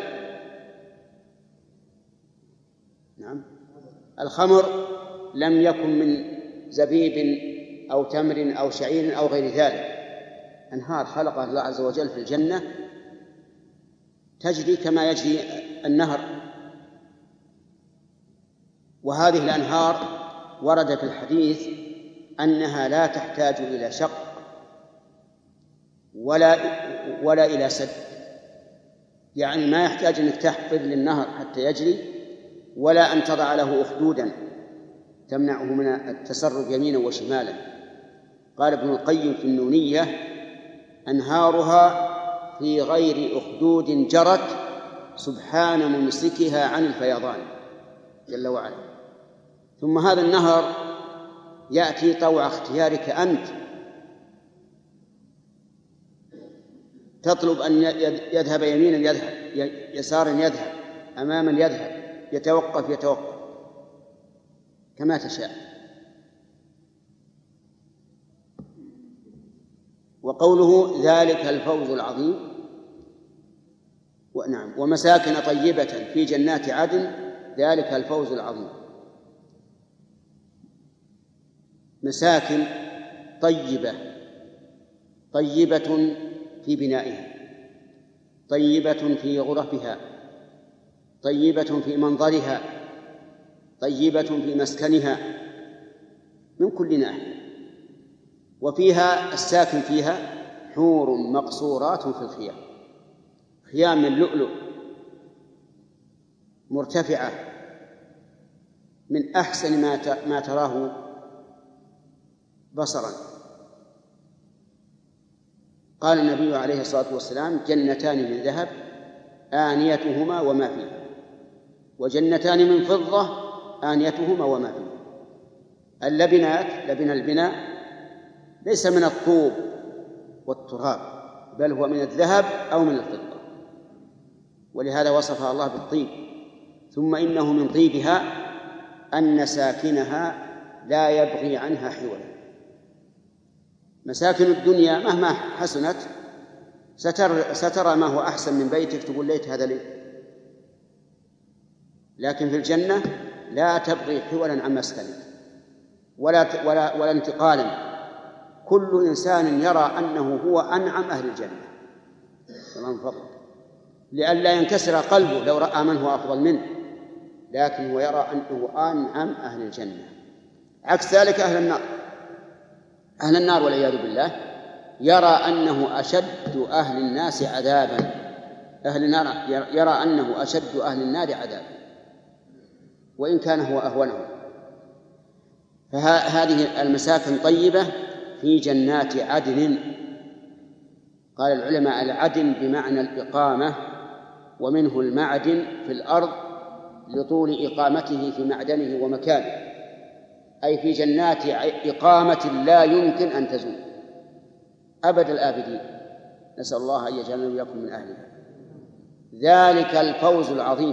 نعم الخمر لم يكن من زبيب أو تمر أو شعير أو غير ذلك. أنهار خلقها الله عز وجل في الجنة تجري كما يجري النهر. وهذه الأنهار ورد في الحديث أنها لا تحتاج إلى شق ولا ولا إلى سد، يعني ما يحتاج أنك تحفر للنهر حتى يجري، ولا أن تضع له أخدودا تمنعه من التسرب يمينا وشمالا. قال ابن القيم في النونية: أنهارها في غير أخدود جرت، سبحان ممسكها عن الفيضان جل وعلا. ثم هذا النهر يأتي طوع اختيارك أنت، تطلب أن يذهب يمينا يذهب، يسارا يذهب، أماما يذهب، يتوقف يتوقف كما تشاء. وقوله ذلك الفوز العظيم، ونعم ومساكن طيبة في جنات عدن ذلك الفوز العظيم. مساكن طيبة، طيبة في بنائها، طيبة في غرفها، طيبة في منظرها، طيبة في مسكنها من كل ناحية. وفيها الساكن فيها حور مقصورات في الخيام، خيام من لؤلؤ مرتفعة من أحسن ما تراه بصرا. قال النبي عليه الصلاة والسلام: جنتان من ذهب آنيتهما وما فيها، وجنتان من فضة آنيتهما وما فيها. اللبنات، لبن البناء، ليس من الطوب والتراب، بل هو من الذهب أو من الفضة، ولهذا وصفها الله بالطيب. ثم إنه من طيبها أن ساكنها لا يبغي عنها حولا. مساكن الدنيا مهما حسنت ستر سترى ما هو أحسن من بيتك تقول ليت هذا لي، لكن في الجنة لا تبغي حولا عن مسكنك ولا ولا ولا انتقالا. كل إنسان يرى أنه هو أنعم أهل الجنة من فضله، لئلا ينكسر قلبه لو رأى من هو أفضل منه، لكن هو يرى أنه أنعم أهل الجنة. عكس ذلك أهل النار، أهل النار والعياذ بالله يرى أنه أشد أهل الناس عذابا، أهل النار يرى أنه أشد أهل النار عذابا وإن كان هو أهونه. فهذه المساكن طيبة في جنات عدن. قال العلماء: العدن بمعنى الإقامة، ومنه المعدن في الأرض لطول إقامته في معدنه ومكانه، أي في جنات إقامة لا يمكن أن تزول أبد الآبدين. نسأل الله أن يجعلنا وإياكم من أهلها. ذلك الفوز العظيم.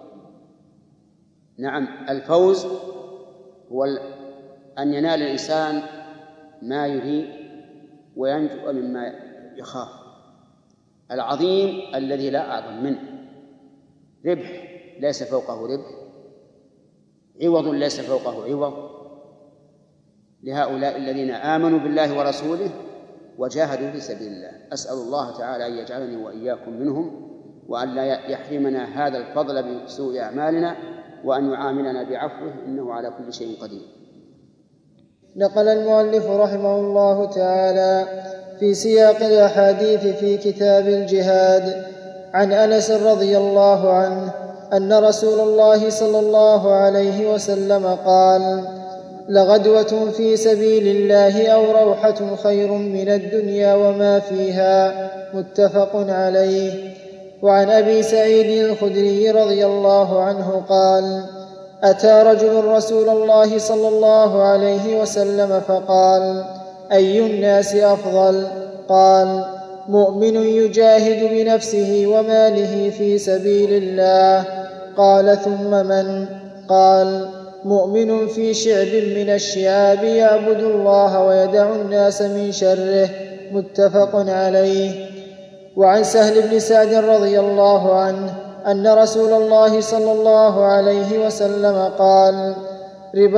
نعم، الفوز هو أن ينال الإنسان ما يريد وينجو مما يخاف. العظيم الذي لا أعظم منه، ربح ليس فوقه ربح، عوض ليس فوقه عوض، لهؤلاء الذين آمنوا بالله ورسوله وجاهدوا في سبيل الله. أسأل الله تعالى أن يجعلني وإياكم منهم، وأن لا يحرمنا هذا الفضل بسوء أعمالنا، وأن يعاملنا بعفوه، إنه على كل شيء قدير. نقل المؤلف رحمه الله تعالى في سياق الأحاديث في كتاب الجهاد عن أنس رضي الله عنه أن رسول الله صلى الله عليه وسلم قال: لغدوة في سبيل الله أو روحة خير من الدنيا وما فيها، متفق عليه. وعن أبي سعيد الخدري رضي الله عنه قال: أتى رجل رسول الله صلى الله عليه وسلم فقال: أي الناس أفضل؟ قال: مؤمن يجاهد بنفسه وماله في سبيل الله. قال: ثم من؟ قال: مؤمن في شعب من الشعاب يعبد الله ويدع الناس من شره، متفق عليه. وعن سهل بن سعد رضي الله عنه أن رسول الله صلى الله عليه وسلم قال: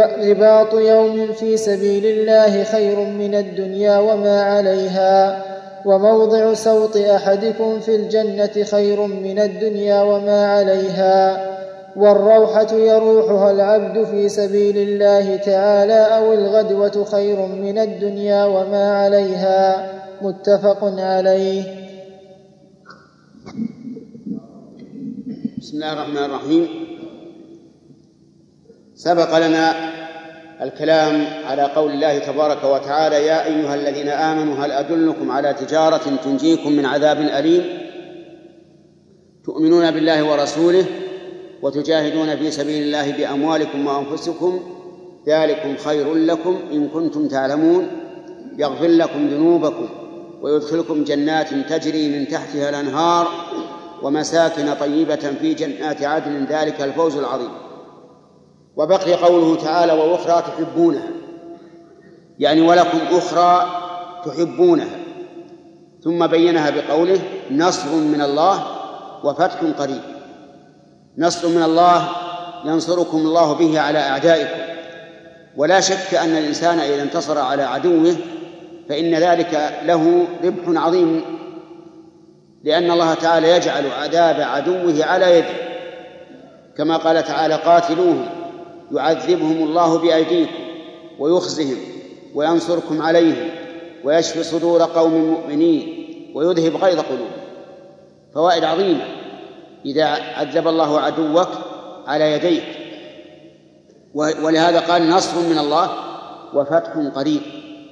رباط يوم في سبيل الله خير من الدنيا وما عليها. وموضع سوط أحدكم في الجنة خير من الدنيا وما عليها. والروحة يروحها العبد في سبيل الله تعالى أو الغدوة خير من الدنيا وما عليها. متفق عليه. بسم الله الرحمن الرحيم. سبق لنا الكلام على قول الله تبارك وتعالى: يا أيها الذين آمنوا هل أدلكم على تجارة تنجيكم من عذاب أليم تؤمنون بالله ورسوله وتجاهدون في سبيل الله بأموالكم وأنفسكم ذلكم خير لكم إن كنتم تعلمون يغفر لكم ذنوبكم ويدخلكم جنات تجري من تحتها الأنهار ومساكن طيبة في جنات عدن ذلك الفوز العظيم. وبقي قوله تعالى: وأخرى تحبونها، يعني ولكم أخرى تحبونها، ثم بينها بقوله: نصر من الله وفتح قريب. نصر من الله ينصركم الله به على أعدائكم، ولا شك أن الإنسان إذا انتصر على عدوه فإن ذلك له ربح عظيم، لأن الله تعالى يجعل عذاب عدوه على يده، كما قال تعالى: قاتلوهم يعذبهم الله بأيديكم ويخزهم وينصركم عليهم ويشفي صدور قوم مؤمنين ويذهب غيظ قلوبهم. فوائد عظيمة إذا عذب الله عدوك على يديك. ولهذا قال: نصر من الله وفتح قريب.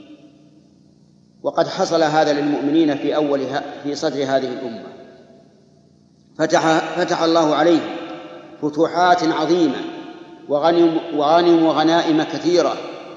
وقد حصل هذا للمؤمنين في أولها في صدر هذه الأمة، فتح, فتح الله عليهم فتوحات عظيمة وغنم, وغنم وغنائم كثيرة،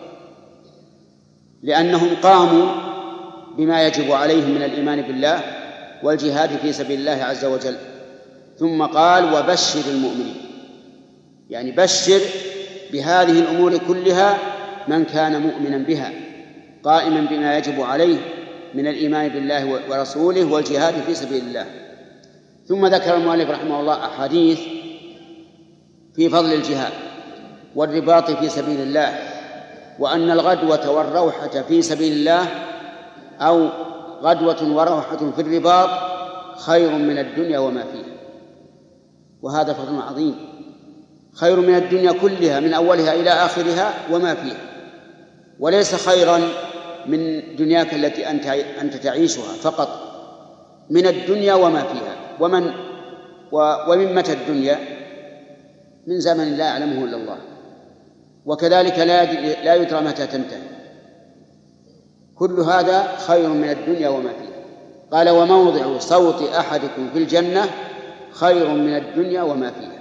لأنهم قاموا بما يجب عليهم من الإيمان بالله والجهاد في سبيل الله عز وجل. ثم قال: وبشر المؤمنين، يعني بشر بهذه الأمور كلها من كان مؤمنا بها قائما بما يجب عليه من الإيمان بالله ورسوله والجهاد في سبيل الله. ثم ذكر المؤلف رحمه الله أحاديث في فضل الجهاد والرباط في سبيل الله، وأن الغدوة والروحة في سبيل الله أو غدوة وروحة في الرباط خير من الدنيا وما فيها. وهذا فضل عظيم، خير من الدنيا كلها من أولها إلى آخرها وما فيها، وليس خيرا من دنياك التي أنت تعيشها فقط، من الدنيا وما فيها. ومن ومن متى الدنيا؟ من زمن لا يعلمه إلا الله، وكذلك لا يدرى متى تنتهي. كل هذا خير من الدنيا وما فيها. قال: وموضع صوت أحدكم في الجنة خير من الدنيا وما فيها.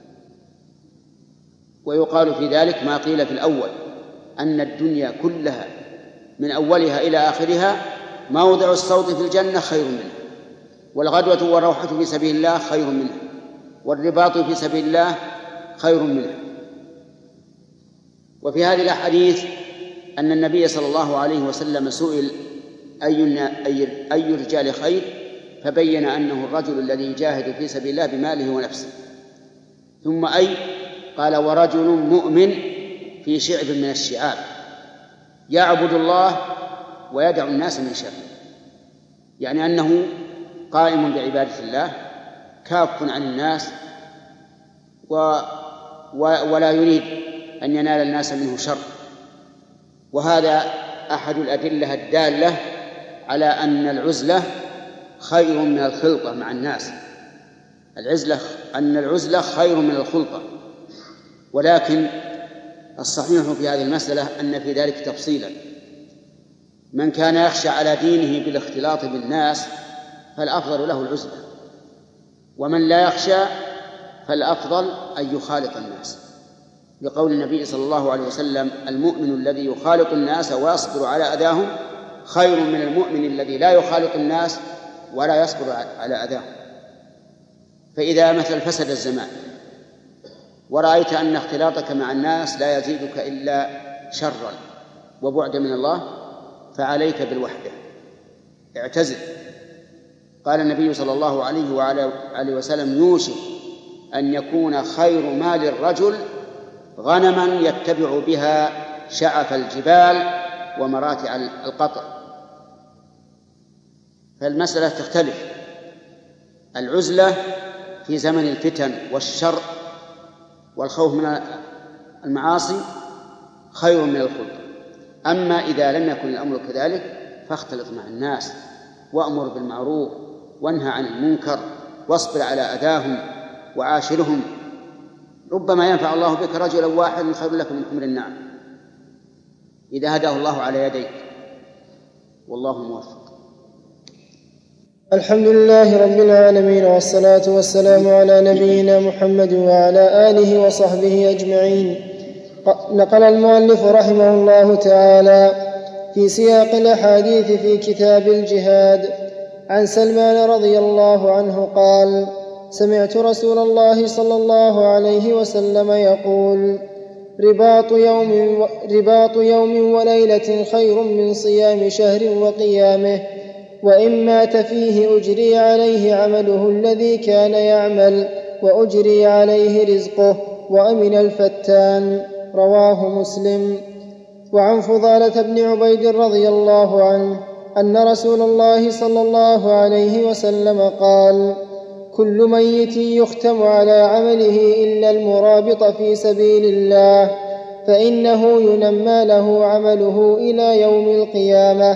ويقال في ذلك ما قيل في الأول، أن الدنيا كلها من أولها إلى آخرها موضع الصوت في الجنة خير منها، والغدوة والروحة في سبيل الله خير منها، والرباط في سبيل الله خير منها. وفي هذه الأحاديث أن النبي صلى الله عليه وسلم سئل: أي أي رجال خير؟ فبين أنه الرجل الذي يجاهد في سبيل الله بماله ونفسه. ثم أي؟ قال: ورجل مؤمن في شعب من الشعاب يعبد الله ويدع الناس من شره، يعني أنه قائم بعبادة الله كاف عن الناس و ولا يريد أن ينال الناس منه شر. وهذا أحد الأدلة الدالة على أن العزلة خير من الخلطة مع الناس. العزلة أن العزلة خير من الخلطة، ولكن الصحيح في هذه المسألة أن في ذلك تفصيلا. من كان يخشى على دينه بالاختلاط بالناس فالأفضل له العزلة، ومن لا يخشى فالأفضل أن يخالط الناس، لقول النبي صلى الله عليه وسلم: المؤمن الذي يخالط الناس ويصبر على أذاهم خير من المؤمن الذي لا يخالط الناس ولا يصبر على أذاهم. فإذا مثل فسد الزمان ورأيت أن اختلاطك مع الناس لا يزيدك إلا شرا وبعدا من الله فعليك بالوحدة، اعتزل. قال النبي صلى الله عليه وعلى وسلم: يوشك أن يكون خير مال الرجل غنما يتبع بها شعف الجبال ومراتع القطر. فالمسألة تختلف. العزلة في زمن الفتن والشر والخوف من المعاصي خير من الخلطة. أما إذا لم يكن الأمر كذلك فاختلط مع الناس وأمر بالمعروف وانهى عن المنكر واصبر على أذاهم وعاشرهم، ربما ينفع الله بك رجلا واحد خير لك من حمر النعم إذا هداه الله على يديك، والله موفق. الحمد لله رب العالمين، والصلاة والسلام على نبينا محمد وعلى آله وصحبه أجمعين. نقل المؤلف رحمه الله تعالى في سياق الأحاديث في كتاب الجهاد عن سلمان رضي الله عنه قال: سمعت رسول الله صلى الله عليه وسلم يقول: رباط يوم, رباط يوم وليلة خير من صيام شهر وقيامه، وإن مات فيه أجري عليه عمله الذي كان يعمل وأجري عليه رزقه وأمن الفتان. رواه مسلم. وعن فضالة بن عبيد رضي الله عنه أن رسول الله صلى الله عليه وسلم قال: كل ميت يختم على عمله إلا المرابط في سبيل الله، فإنه ينمى له عمله إلى يوم القيامة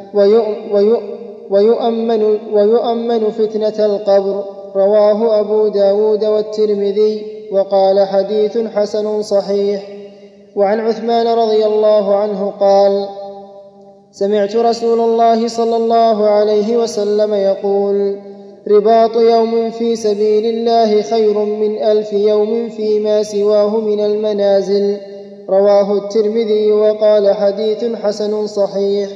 ويؤمن, ويؤمن فتنة القبر. رواه أبو داود والترمذي وقال: حديث حسن صحيح. وعن عثمان رضي الله عنه قال: سمعت رسول الله صلى الله عليه وسلم يقول: رباط يوم في سبيل الله خير من ألف يوم فيما سواه من المنازل. رواه الترمذي وقال: حديث حسن صحيح.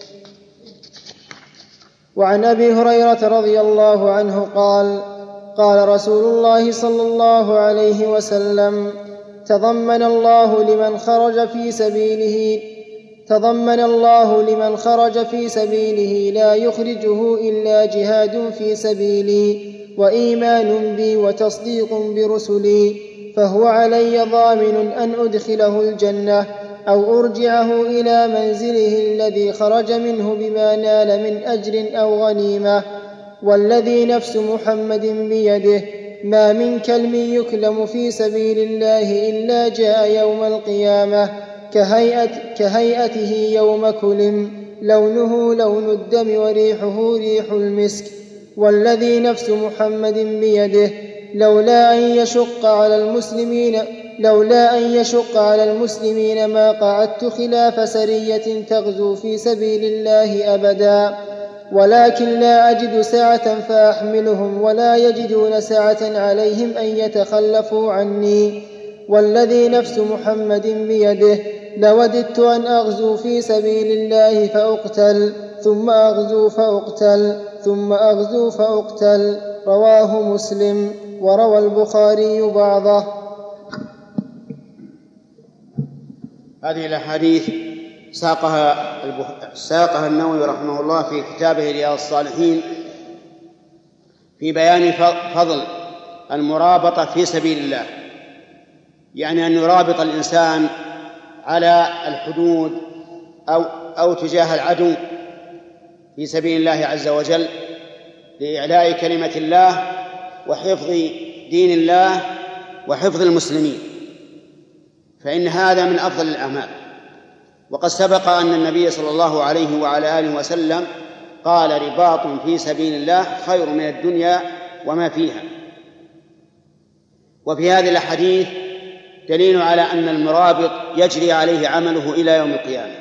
وعن أبي هريرة رضي الله عنه قال: قال رسول الله صلى الله عليه وسلم: تضمن الله لمن خرج في سبيله تضمن الله لمن خرج في سبيله لا يخرجه إلا جهاد في سبيلي وإيمان بي وتصديق برسلي، فهو علي ضامن أن أدخله الجنة أو أرجعه إلى منزله الذي خرج منه بما نال من أجر أو غنيمة. والذي نفس محمد بيده ما من كلم يكلم في سبيل الله إلا جاء يوم القيامة كهيئة كهيئته يوم كلم، لونه لون الدم وريحه ريح المسك. والذي نفس محمد بيده لولا أن يشق على المسلمين لولا أن يشق على المسلمين ما قعدت خلاف سرية تغزو في سبيل الله أبدا، ولكن لا أجد سعة فأحملهم ولا يجدون سعة عليهم أن يتخلفوا عني. والذي نفس محمد بيده لوددت أن أغزو في سبيل الله فأقتل ثم أغزو فأقتل ثم أغزو فأقتل. رواه مسلم. وروى البخاري بعضه. هذه الأحاديث ساقها, ساقها النووي رحمه الله في كتابه رياض الصالحين في بيان فضل المرابطة في سبيل الله، يعني أن يرابط الإنسان على الحدود أو, أو تجاه العدو في سبيل الله عز وجل لإعلاء كلمة الله وحفظ دين الله وحفظ المسلمين، فإن هذا من أفضل الأعمال. وقد سبق أن النبي صلى الله عليه وعلى آله وسلم قال: رباط في سبيل الله خير من الدنيا وما فيها. وفي هذه الأحاديث دليل على أن المرابط يجري عليه عمله إلى يوم القيامة،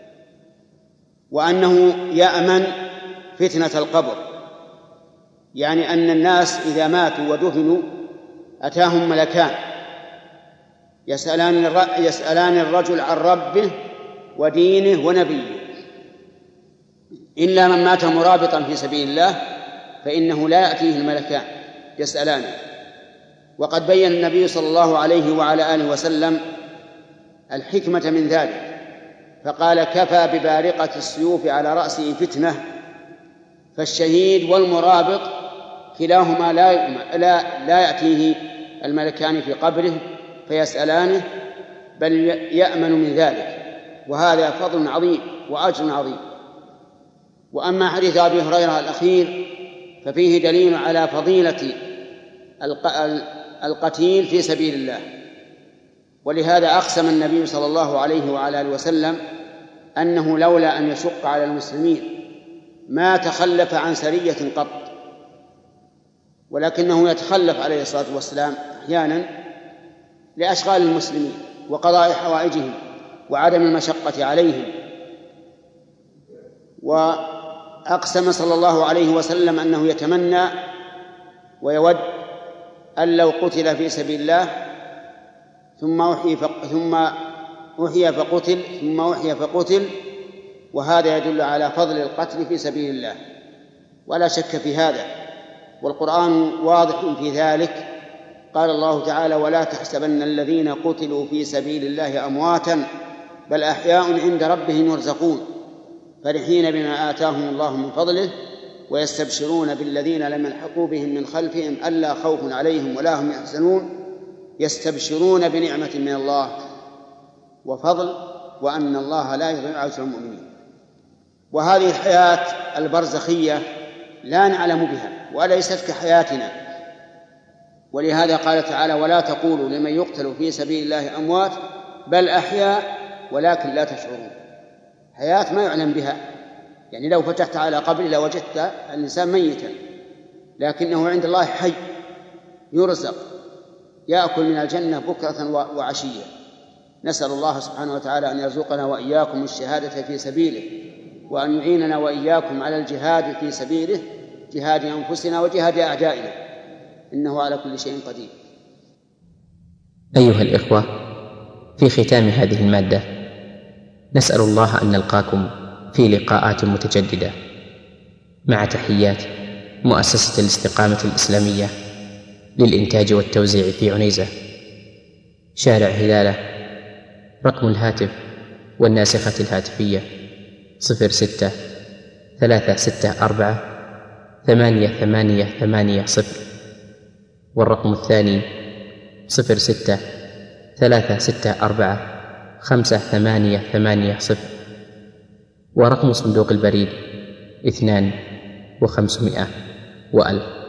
وأنه يأمن فتنة القبر، يعني أن الناس إذا ماتوا ودفنوا أتاهم ملكان يسألان, يسألان الرجل عن ربه ودينه ونبيه، إلا من مات مرابطا في سبيل الله فإنه لا يأتيه الملكان يسألانه. وقد بين النبي صلى الله عليه وعلى آله وسلم الحكمة من ذلك، فقال: كفى ببارقة السيوف على رأسه فتنة. فالشهيد والمرابط كلاهما لا, لا, لا يأتيه الملكان في قبره فيسألانه، بل يأمن من ذلك، وهذا فضل عظيم وأجر عظيم. وأما حديث أبي هريرة الأخير ففيه دليل على فضيلة القتيل في سبيل الله، ولهذا أقسم النبي صلى الله عليه وعلى آله وسلم أنه لولا أن يشق على المسلمين ما تخلف عن سرية قط، ولكنه يتخلف عليه الصلاة والسلام أحيانا لأشغال المسلمين وقضاء حوائجهم وعدم المشقة عليهم. وأقسم صلى الله عليه وسلم أنه يتمنى ويود أن لو قتل في سبيل الله ثم أحيي ثم أحيي فقتل ثم أحيي فقتل، وهذا يدل على فضل القتل في سبيل الله ولا شك في هذا، والقرآن واضح في ذلك. قال الله تعالى: ولا تحسبن الذين قتلوا في سبيل الله أمواتا بل أحياء عند ربهم يرزقون فرحين بما آتاهم الله من فضله ويستبشرون بالذين لم يلحقوا بهم من خلفهم ألا خوف عليهم ولا هم يحزنون يستبشرون بنعمة من الله وفضل وأن الله لا يضيع أجر المؤمنين. وهذه الحياة البرزخية لا نعلم بها وليست كحياتنا، ولهذا قال تعالى: ولا تقولوا لمن يقتل في سبيل الله أموات بل أحياء ولكن لا تشعرون. حياة ما يعلم بها، يعني لو فتحت على قبر لوجدت الإنسان ميتا، لكنه عند الله حي يرزق يأكل من الجنة بكرة وعشية. نسأل الله سبحانه وتعالى أن يرزقنا وإياكم الشهادة في سبيله، وأن يعيننا وإياكم على الجهاد في سبيله، جهاد أنفسنا وجهاد أعدائنا، إنه على كل شيء قدير. أيها الإخوة، في ختام هذه المادة نسأل الله أن نلقاكم في لقاءات متجددة، مع تحيات مؤسسة الاستقامة الإسلامية للإنتاج والتوزيع في عنيزة، شارع هلالة. رقم الهاتف والناسخة الهاتفية صفر ستة ثلاثة ستة أربعة ثمانية ثمانية ثمانية صفر، والرقم الثاني صفر ستة ثلاثة ستة أربعة خمسة ثمانية ثمانية صفر، ورقم صندوق البريد اثنان وخمسمائة وألف.